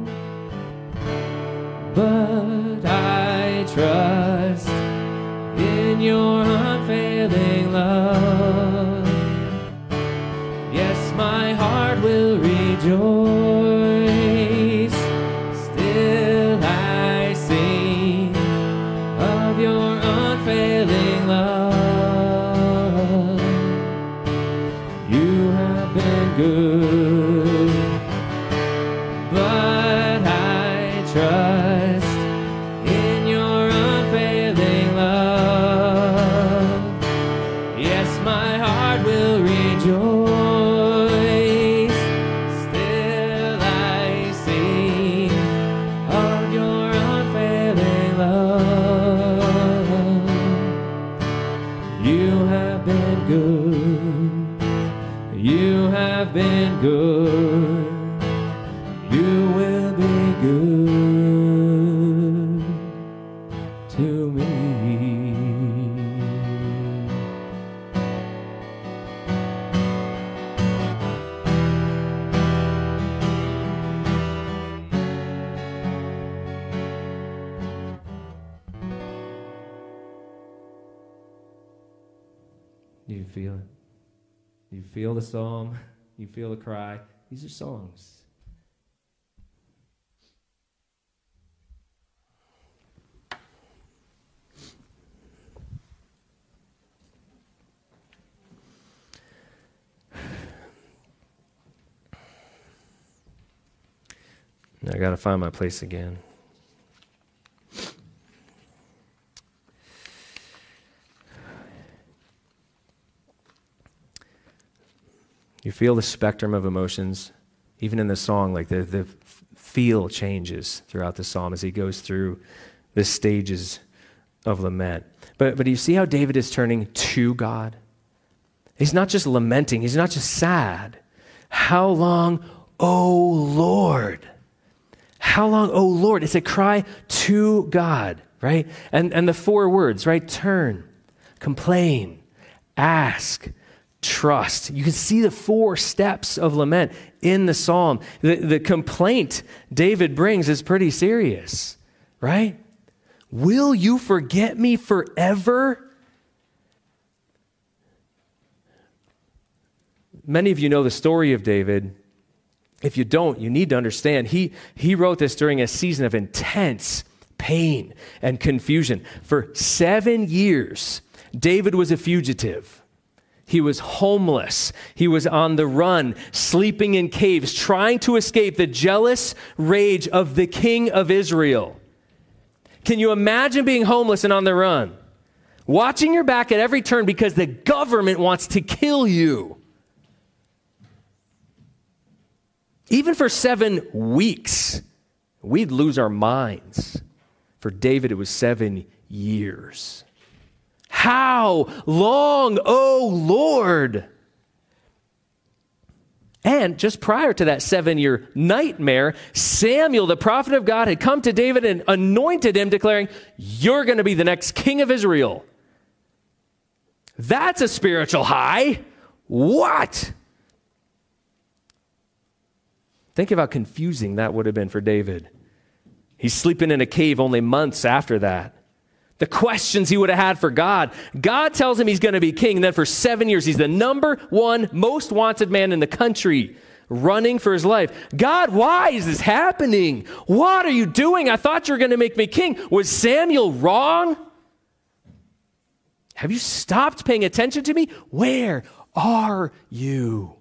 But I trust in your unfailing love. Yes, my heart will rejoice. Still I sing of your unfailing love. Good, but I trust in your unfailing love. Yes, my heart will rejoice. Still I sing of your unfailing love. You have been good. You have been good. You will be good to me. Do you feel it? You feel the psalm, you feel the cry. These are songs. I got to find my place again. You feel the spectrum of emotions, even in the song, like the, the feel changes throughout the psalm as he goes through the stages of lament. But, but do you see how David is turning to God? He's not just lamenting. He's not just sad. How long, O Lord? How long, O Lord? It's a cry to God. right? And, and the four words, right? Turn, complain, ask, trust. You can see the four steps of lament in the psalm. The, the complaint David brings is pretty serious, right? Will you forget me forever? Many of you know the story of David. If you don't, you need to understand. He, he wrote this during a season of intense pain and confusion. For seven years, David was a fugitive. He was homeless. He was on the run, sleeping in caves, trying to escape the jealous rage of the king of Israel. Can you imagine being homeless and on the run? Watching your back at every turn because the government wants to kill you. Even for seven weeks, we'd lose our minds. For David, it was seven years. How long, oh Lord? And just prior to that seven-year nightmare, Samuel, the prophet of God, had come to David and anointed him, declaring, "You're going to be the next king of Israel." That's a spiritual high. What? Think of how confusing that would have been for David. He's sleeping in a cave only months after that. The questions he would have had for God. God tells him he's going to be king, and then for seven years, he's the number one most wanted man in the country, running for his life. God, why is this happening? What are you doing? I thought you were going to make me king. Was Samuel wrong? Have you stopped paying attention to me? Where are you?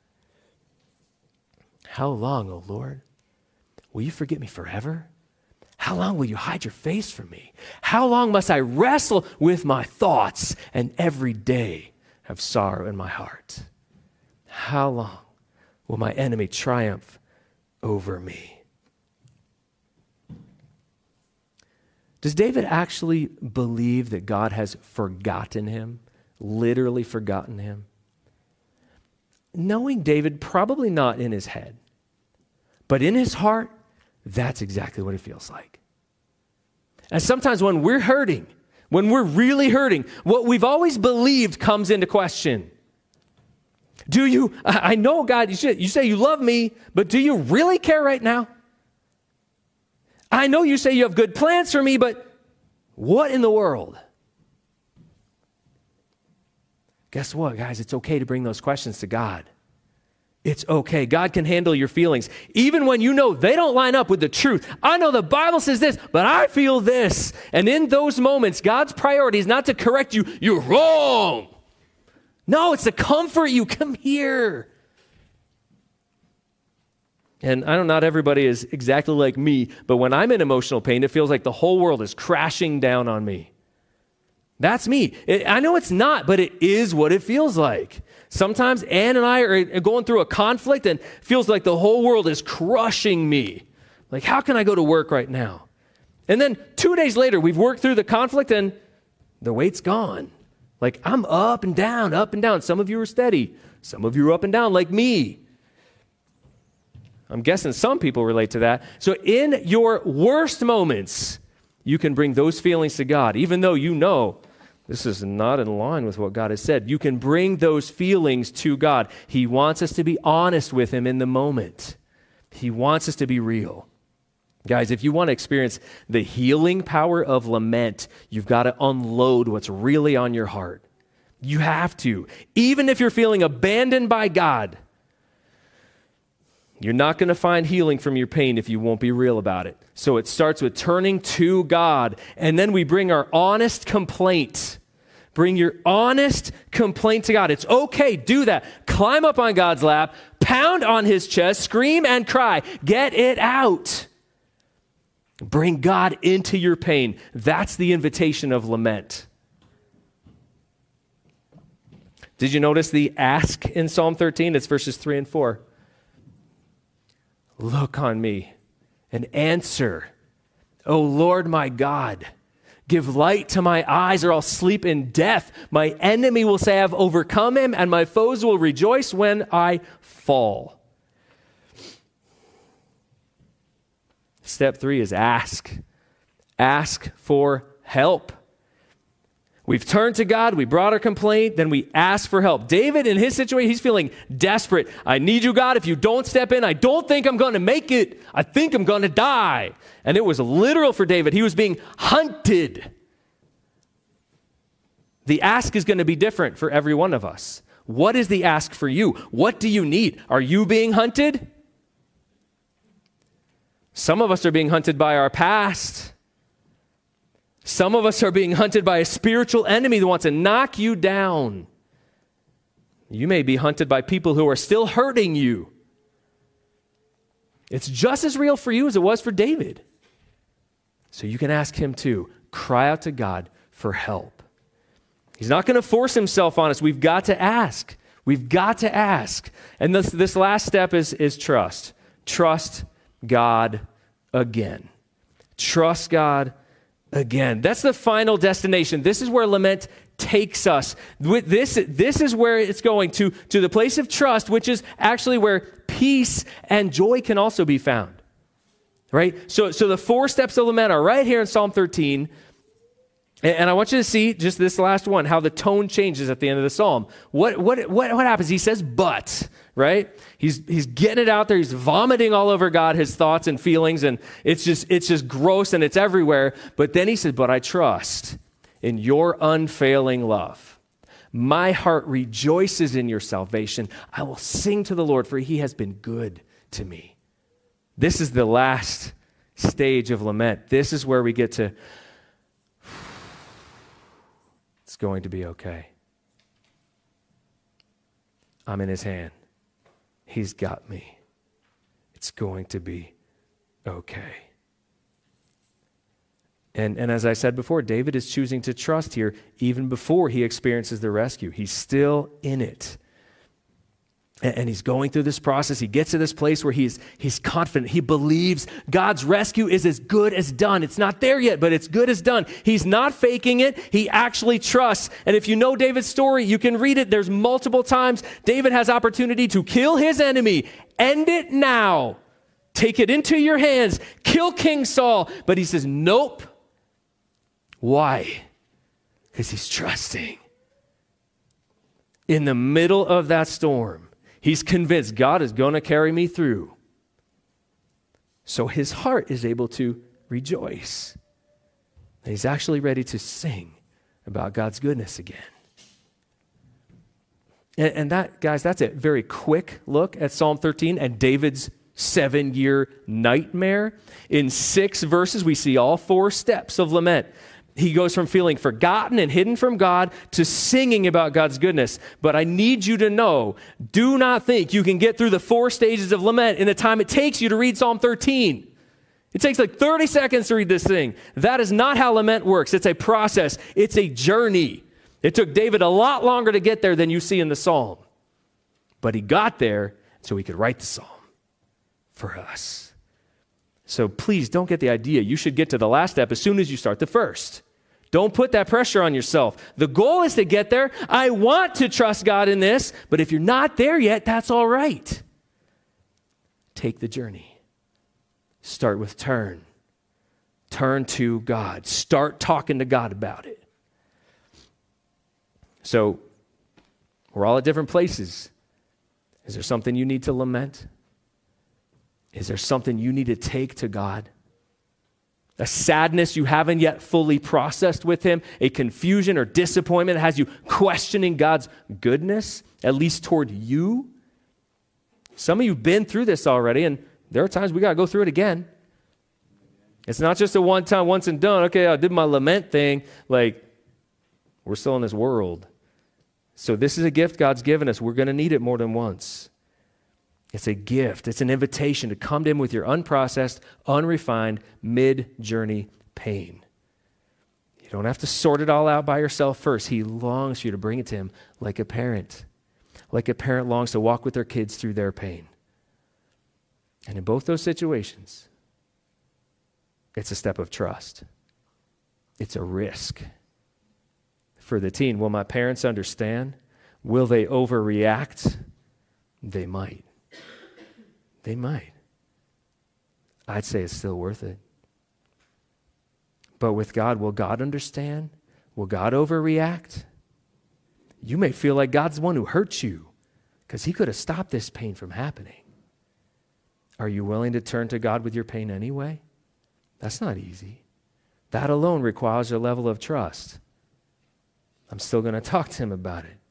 How long, O Lord? Will you forget me forever? How long will you hide your face from me? How long must I wrestle with my thoughts and every day have sorrow in my heart? How long will my enemy triumph over me? Does David actually believe that God has forgotten him, literally forgotten him? Knowing David, probably not in his head, but in his heart, that's exactly what it feels like. And sometimes when we're hurting, when we're really hurting, what we've always believed comes into question. Do you, I know, God, you, should, you say you love me, but do you really care right now? I know you say you have good plans for me, but what in the world? Guess what, guys? It's okay to bring those questions to God. It's okay. God can handle your feelings, even when you know they don't line up with the truth. I know the Bible says this, but I feel this. And in those moments, God's priority is not to correct you. You're wrong. No, it's to comfort you. Come here. And I know not everybody is exactly like me, but when I'm in emotional pain, it feels like the whole world is crashing down on me. That's me. It, I know it's not, but it is what it feels like. Sometimes Ann and I are going through a conflict and it feels like the whole world is crushing me. Like, how can I go to work right now? And then two days later, we've worked through the conflict and the weight's gone. Like, I'm up and down, up and down. Some of you are steady. Some of you are up and down like me. I'm guessing some people relate to that. So in your worst moments, you can bring those feelings to God, even though you know this is not in line with what God has said. You can bring those feelings to God. He wants us to be honest with him in the moment. He wants us to be real. Guys, if you want to experience the healing power of lament, you've got to unload what's really on your heart. You have to. Even if you're feeling abandoned by God, you're not going to find healing from your pain if you won't be real about it. So it starts with turning to God, and then we bring our honest complaint. Bring your honest complaint to God. It's okay, do that. Climb up on God's lap, pound on his chest, scream and cry. Get it out. Bring God into your pain. That's the invitation of lament. Did you notice the ask in Psalm thirteen? It's verses three and four. Look on me and answer, O Lord my God. Give light to my eyes or I'll sleep in death. My enemy will say I've overcome him and my foes will rejoice when I fall. Step three is ask. ask for help. We've turned to God, we brought our complaint, then we ask for help. David, in his situation, he's feeling desperate. I need you, God. If you don't step in, I don't think I'm going to make it. I think I'm going to die. And it was literal for David. He was being hunted. The ask is going to be different for every one of us. What is the ask for you? What do you need? Are you being hunted? Some of us are being hunted by our past. Some of us are being hunted by a spiritual enemy that wants to knock you down. You may be hunted by people who are still hurting you. It's just as real for you as it was for David. So you can ask him too. Cry out to God for help. He's not going to force himself on us. We've got to ask. We've got to ask. And this, this last step is, is trust. Trust God again. Trust God again. That's the final destination. This is where lament takes us. This, this is where it's going to, to the place of trust, which is actually where peace and joy can also be found. Right? So, so the four steps of lament are right here in Psalm thirteen. And I want you to see just this last one, how the tone changes at the end of the psalm. What what what what happens? He says, but, right? He's he's getting it out there. He's vomiting all over God, his thoughts and feelings, and it's just it's just gross and it's everywhere. But then he said, but I trust in your unfailing love. My heart rejoices in your salvation. I will sing to the Lord, for he has been good to me. This is the last stage of lament. This is where we get to, it's going to be okay. I'm in his hand. He's got me. It's going to be okay. And, and as I said before, David is choosing to trust here even before he experiences the rescue. He's still in it. And, and he's going through this process. He gets to this place where he's, he's confident. He believes God's rescue is as good as done. It's not there yet, but it's good as done. He's not faking it. He actually trusts. And if you know David's story, you can read it. There's multiple times David has opportunity to kill his enemy. End it now. Take it into your hands. Kill King Saul. But he says, nope. Why? Because he's trusting. In the middle of that storm, he's convinced God is going to carry me through. So his heart is able to rejoice. And he's actually ready to sing about God's goodness again. And, and that, guys, that's a very quick look at Psalm thirteen and David's seven-year nightmare. In six verses, we see all four steps of lament. He goes from feeling forgotten and hidden from God to singing about God's goodness. But I need you to know, do not think you can get through the four stages of lament in the time it takes you to read Psalm thirteen. It takes like thirty seconds to read this thing. That is not how lament works. It's a process. It's a journey. It took David a lot longer to get there than you see in the psalm. But he got there so he could write the psalm for us. So please don't get the idea you should get to the last step as soon as you start the first. Don't put that pressure on yourself. The goal is to get there. I want to trust God in this, but if you're not there yet, that's all right. Take the journey. Start with turn. Turn to God. Start talking to God about it. So we're all at different places. Is there something you need to lament? Is there something you need to take to God? A sadness you haven't yet fully processed with him, a confusion or disappointment that has you questioning God's goodness, at least toward you. Some of you have been through this already, and there are times we got to go through it again. It's not just a one-time, once and done. Okay, I did my lament thing. Like, we're still in this world. So this is a gift God's given us. We're going to need it more than once. It's a gift. It's an invitation to come to him with your unprocessed, unrefined, mid-journey pain. You don't have to sort it all out by yourself first. He longs for you to bring it to him like a parent. Like a parent longs to walk with their kids through their pain. And in both those situations, it's a step of trust. It's a risk. For the teen, will my parents understand? Will they overreact? They might. They might. I'd say it's still worth it. But with God, will God understand? Will God overreact? You may feel like God's the one who hurt you because he could have stopped this pain from happening. Are you willing to turn to God with your pain anyway? That's not easy. That alone requires a level of trust. I'm still going to talk to him about it.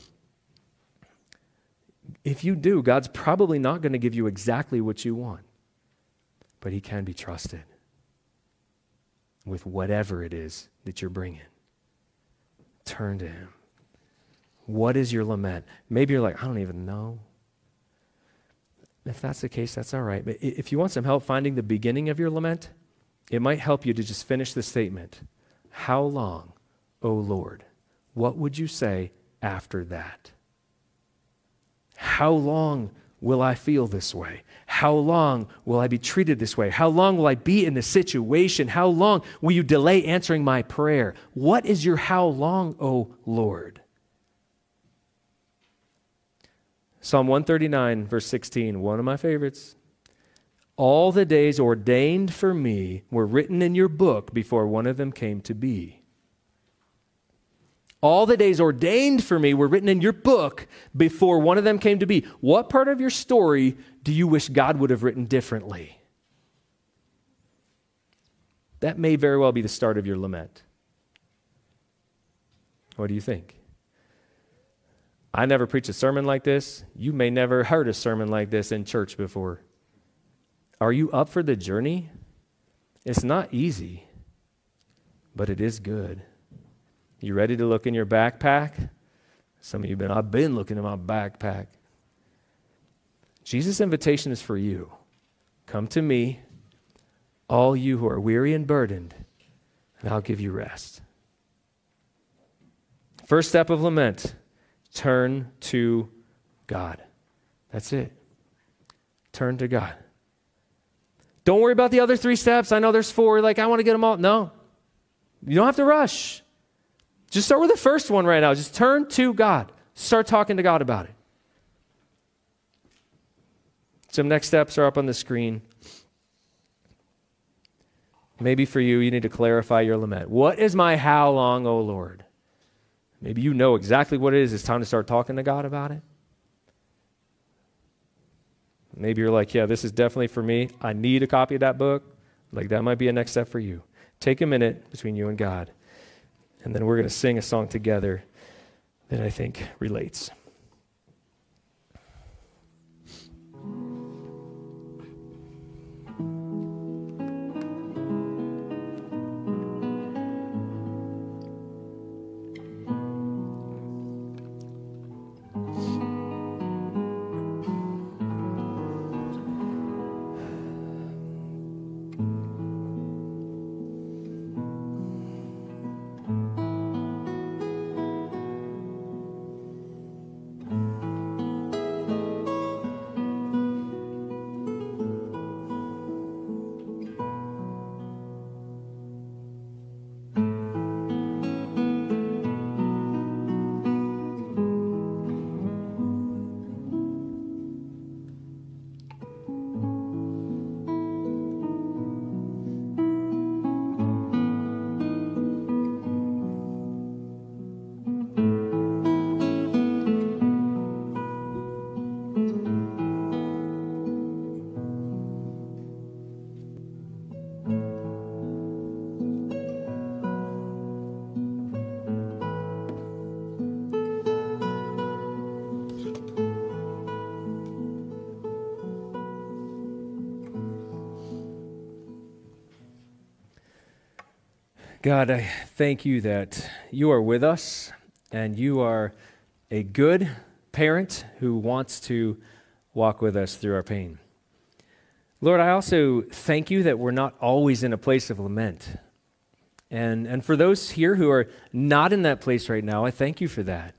If you do, God's probably not going to give you exactly what you want, but he can be trusted with whatever it is that you're bringing. Turn to him. What is your lament? Maybe you're like, I don't even know. If that's the case, that's all right. But if you want some help finding the beginning of your lament, it might help you to just finish the statement. How long, O Lord? What would you say after that? How long will I feel this way? How long will I be treated this way? How long will I be in this situation? How long will you delay answering my prayer? What is your how long, O Lord? Psalm one thirty-nine, verse sixteen, one of my favorites. All the days ordained for me were written in your book before one of them came to be. All the days ordained for me were written in your book before one of them came to be. What part of your story do you wish God would have written differently? That may very well be the start of your lament. What do you think? I never preached a sermon like this. You may never heard a sermon like this in church before. Are you up for the journey? It's not easy, but it is good. You ready to look in your backpack? Some of you have been, I've been looking in my backpack. Jesus' invitation is for you. Come to me, all you who are weary and burdened, and I'll give you rest. First step of lament, turn to God. That's it. Turn to God. Don't worry about the other three steps. I know there's four. Like, I want to get them all. No. You don't have to rush. Just start with the first one right now. Just turn to God. Start talking to God about it. Some next steps are up on the screen. Maybe for you, you need to clarify your lament. What is my how long, O Lord? Maybe you know exactly what it is. It's time to start talking to God about it. Maybe you're like, yeah, this is definitely for me. I need a copy of that book. Like, that might be a next step for you. Take a minute between you and God. And then we're going to sing a song together that I think relates. God, I thank you that you are with us and you are a good parent who wants to walk with us through our pain. Lord, I also thank you that we're not always in a place of lament. And, and for those here who are not in that place right now, I thank you for that.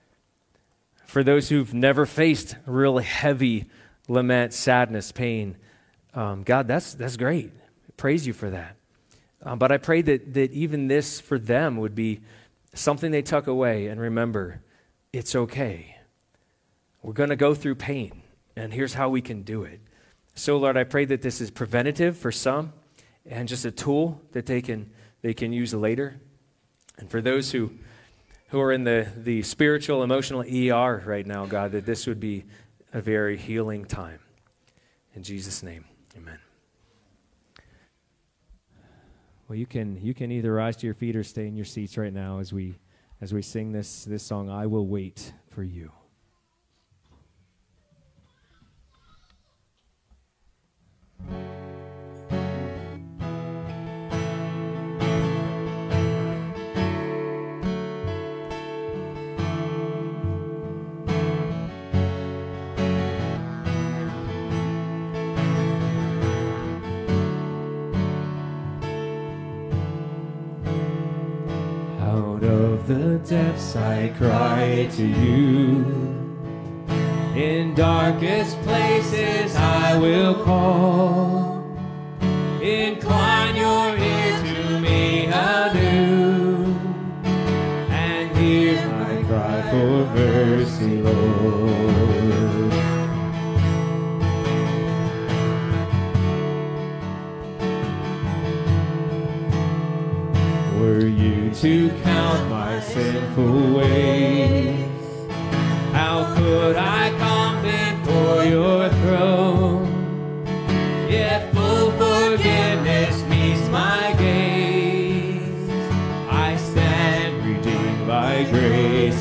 For those who've never faced real heavy lament, sadness, pain, um, God, that's, that's great. I praise you for that. Um, but I pray that, that even this for them would be something they tuck away and remember, it's okay. We're going to go through pain, and here's how we can do it. So, Lord, I pray that this is preventative for some and just a tool that they can, they they can use later. And for those who who are in the, the spiritual, emotional E R right now, God, that this would be a very healing time. In Jesus' name, amen. Well, you can you can either rise to your feet or stay in your seats right now as we as we sing this this song, I Will Wait for You. The depths I cry to you. In darkest places I will call. Incline your ear to me anew, and hear my cry for mercy, Lord. Were you to count my sinful ways, how could I come before your throne? Yet full forgiveness meets my gaze. I stand redeemed by grace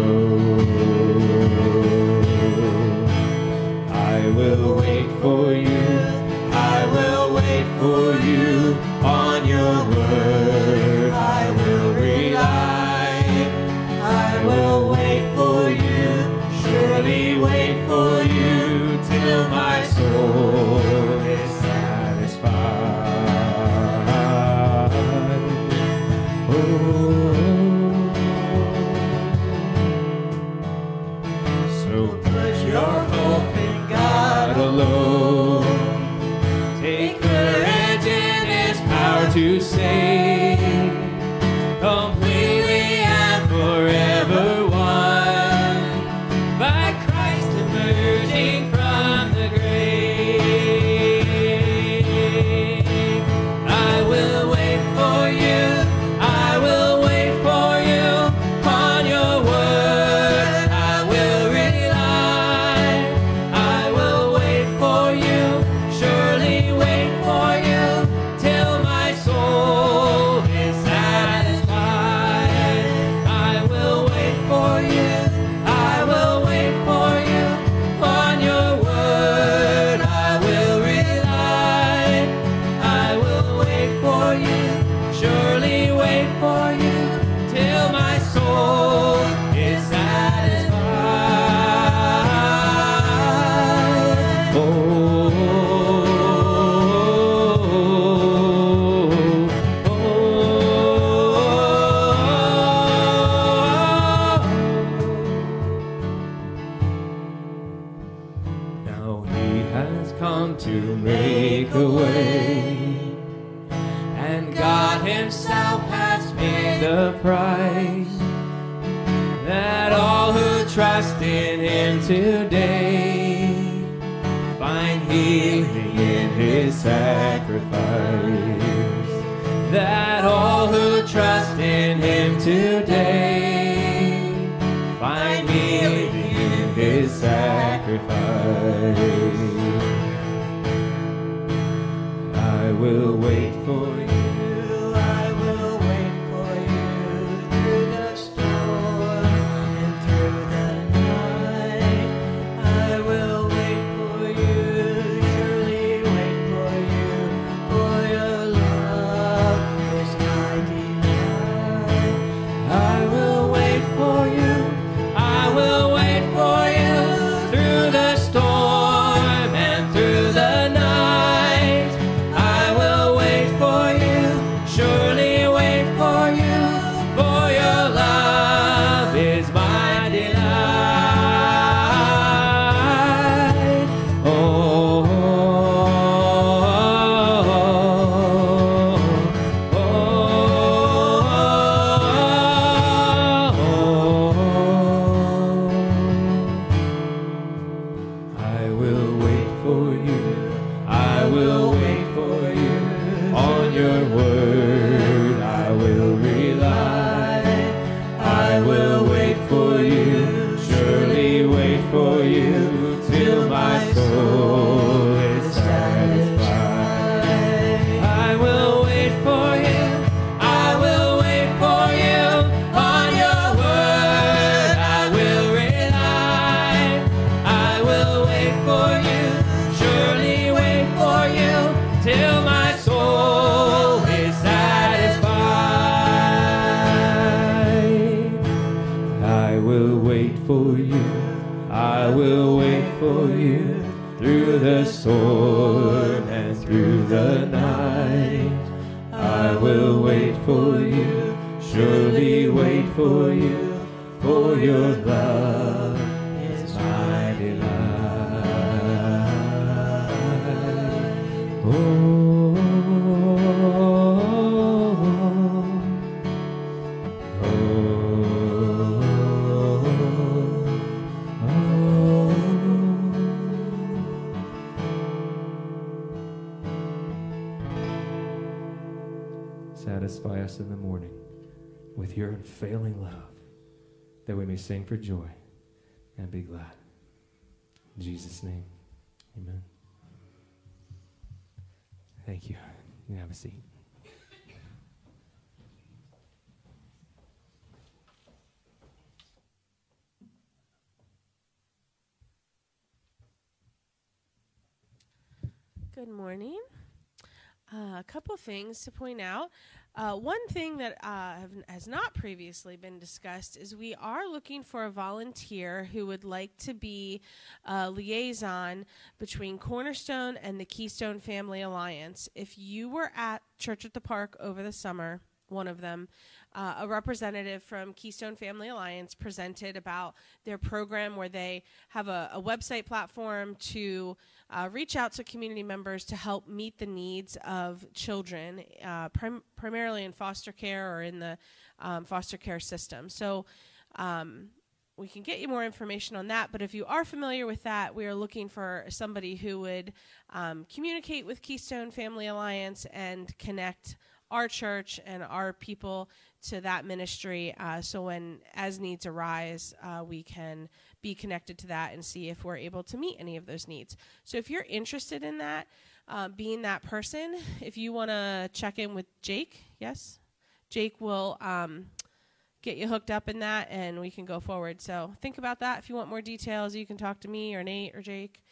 alone. I will wait for you, I will wait for you on your word. I will rely, I will wait for you, surely wait for you till my soul is satisfied. Oh, so put your hope in God alone. Take courage in His power to save, completely and forever won by Christ emerging from the grave. I will wait for you, I will wait for you on your word. I will rely, I will wait for you, surely wait for you till my soul is satisfied. I will wait for you, I will wait for you on your word. I will rely, I will wait for you, surely wait for you till my soul is satisfied. Oh, now He has come to make a way, and God Himself has paid the price, that all who trust in Him today find healing in His sacrifice, that all who trust in Him today find healing in His sacrifice. I will wait for you, I will wait for you through the storm and through the night. I will wait for you, surely wait for you, for your love is my delight. I will wait for you, I will wait for you through the storm and through the night. I will wait for you, for you through the storm and through the night. I will wait for you, surely wait for you, for your love is my delight. Oh, oh, oh, oh. Satisfy us in the morning with your unfailing love, that we may sing for joy and be glad. In Jesus' name, amen. Thank you. You can have a seat. Good morning. Uh, a couple things to point out. Uh, one thing that uh, have, has not previously been discussed is we are looking for a volunteer who would like to be a liaison between Cornerstone and the Keystone Family Alliance. If you were at Church at the Park over the summer, one of them, uh, a representative from Keystone Family Alliance presented about their program where they have a, a website platform to uh, reach out to community members to help meet the needs of children, uh, prim- primarily in foster care or in the um, foster care system. So um, we can get you more information on that, but if you are familiar with that, we are looking for somebody who would um, communicate with Keystone Family Alliance and connect our church and our people to that ministry, uh, so when, as needs arise, uh, we can be connected to that and see if we're able to meet any of those needs. So if you're interested in that, uh, being that person, if you want to check in with Jake, yes? Jake will um, get you hooked up in that, and we can go forward. So think about that. If you want more details, you can talk to me or Nate or Jake.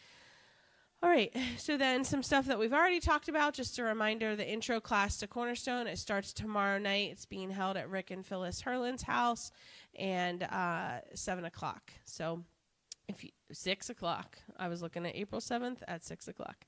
All right, so then some stuff that we've already talked about, just a reminder, the intro class to Cornerstone, it starts tomorrow night. It's being held at Rick and Phyllis Herland's house, and uh, seven o'clock. So if you, six o'clock. I was looking at April seventh at six o'clock.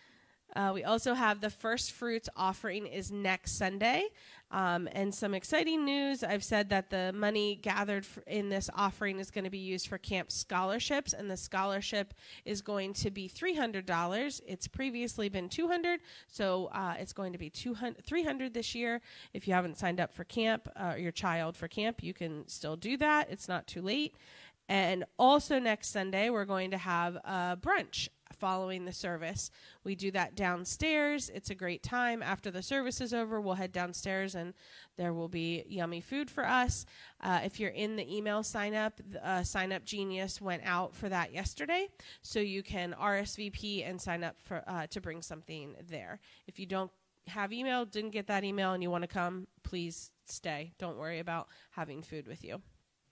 Uh, we also have the First Fruits offering is next Sunday. Um, and some exciting news. I've said that the money gathered f- in this offering is going to be used for camp scholarships, and the scholarship is going to be three hundred dollars. It's previously been two hundred dollars, so uh, it's going to be two hundred, three hundred dollars this year. If you haven't signed up for camp, uh, your child for camp, you can still do that. It's not too late. And also next Sunday, we're going to have a brunch following the service. We do that downstairs. It's a great time. After the service is over, we'll head downstairs and there will be yummy food for us. Uh, if you're in the email sign up, uh, Sign Up Genius went out for that yesterday, so you can R S V P and sign up for uh, to bring something there. If you don't have email, didn't get that email, and you want to come, please stay. Don't worry about having food with you.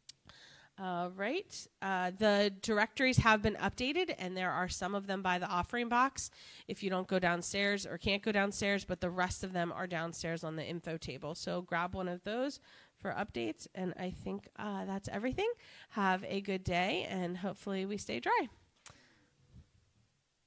All right. Uh, the directories have been updated, and there are some of them by the offering box if you don't go downstairs or can't go downstairs, but the rest of them are downstairs on the info table. So grab one of those for updates, and I think uh, that's everything. Have a good day, and hopefully we stay dry.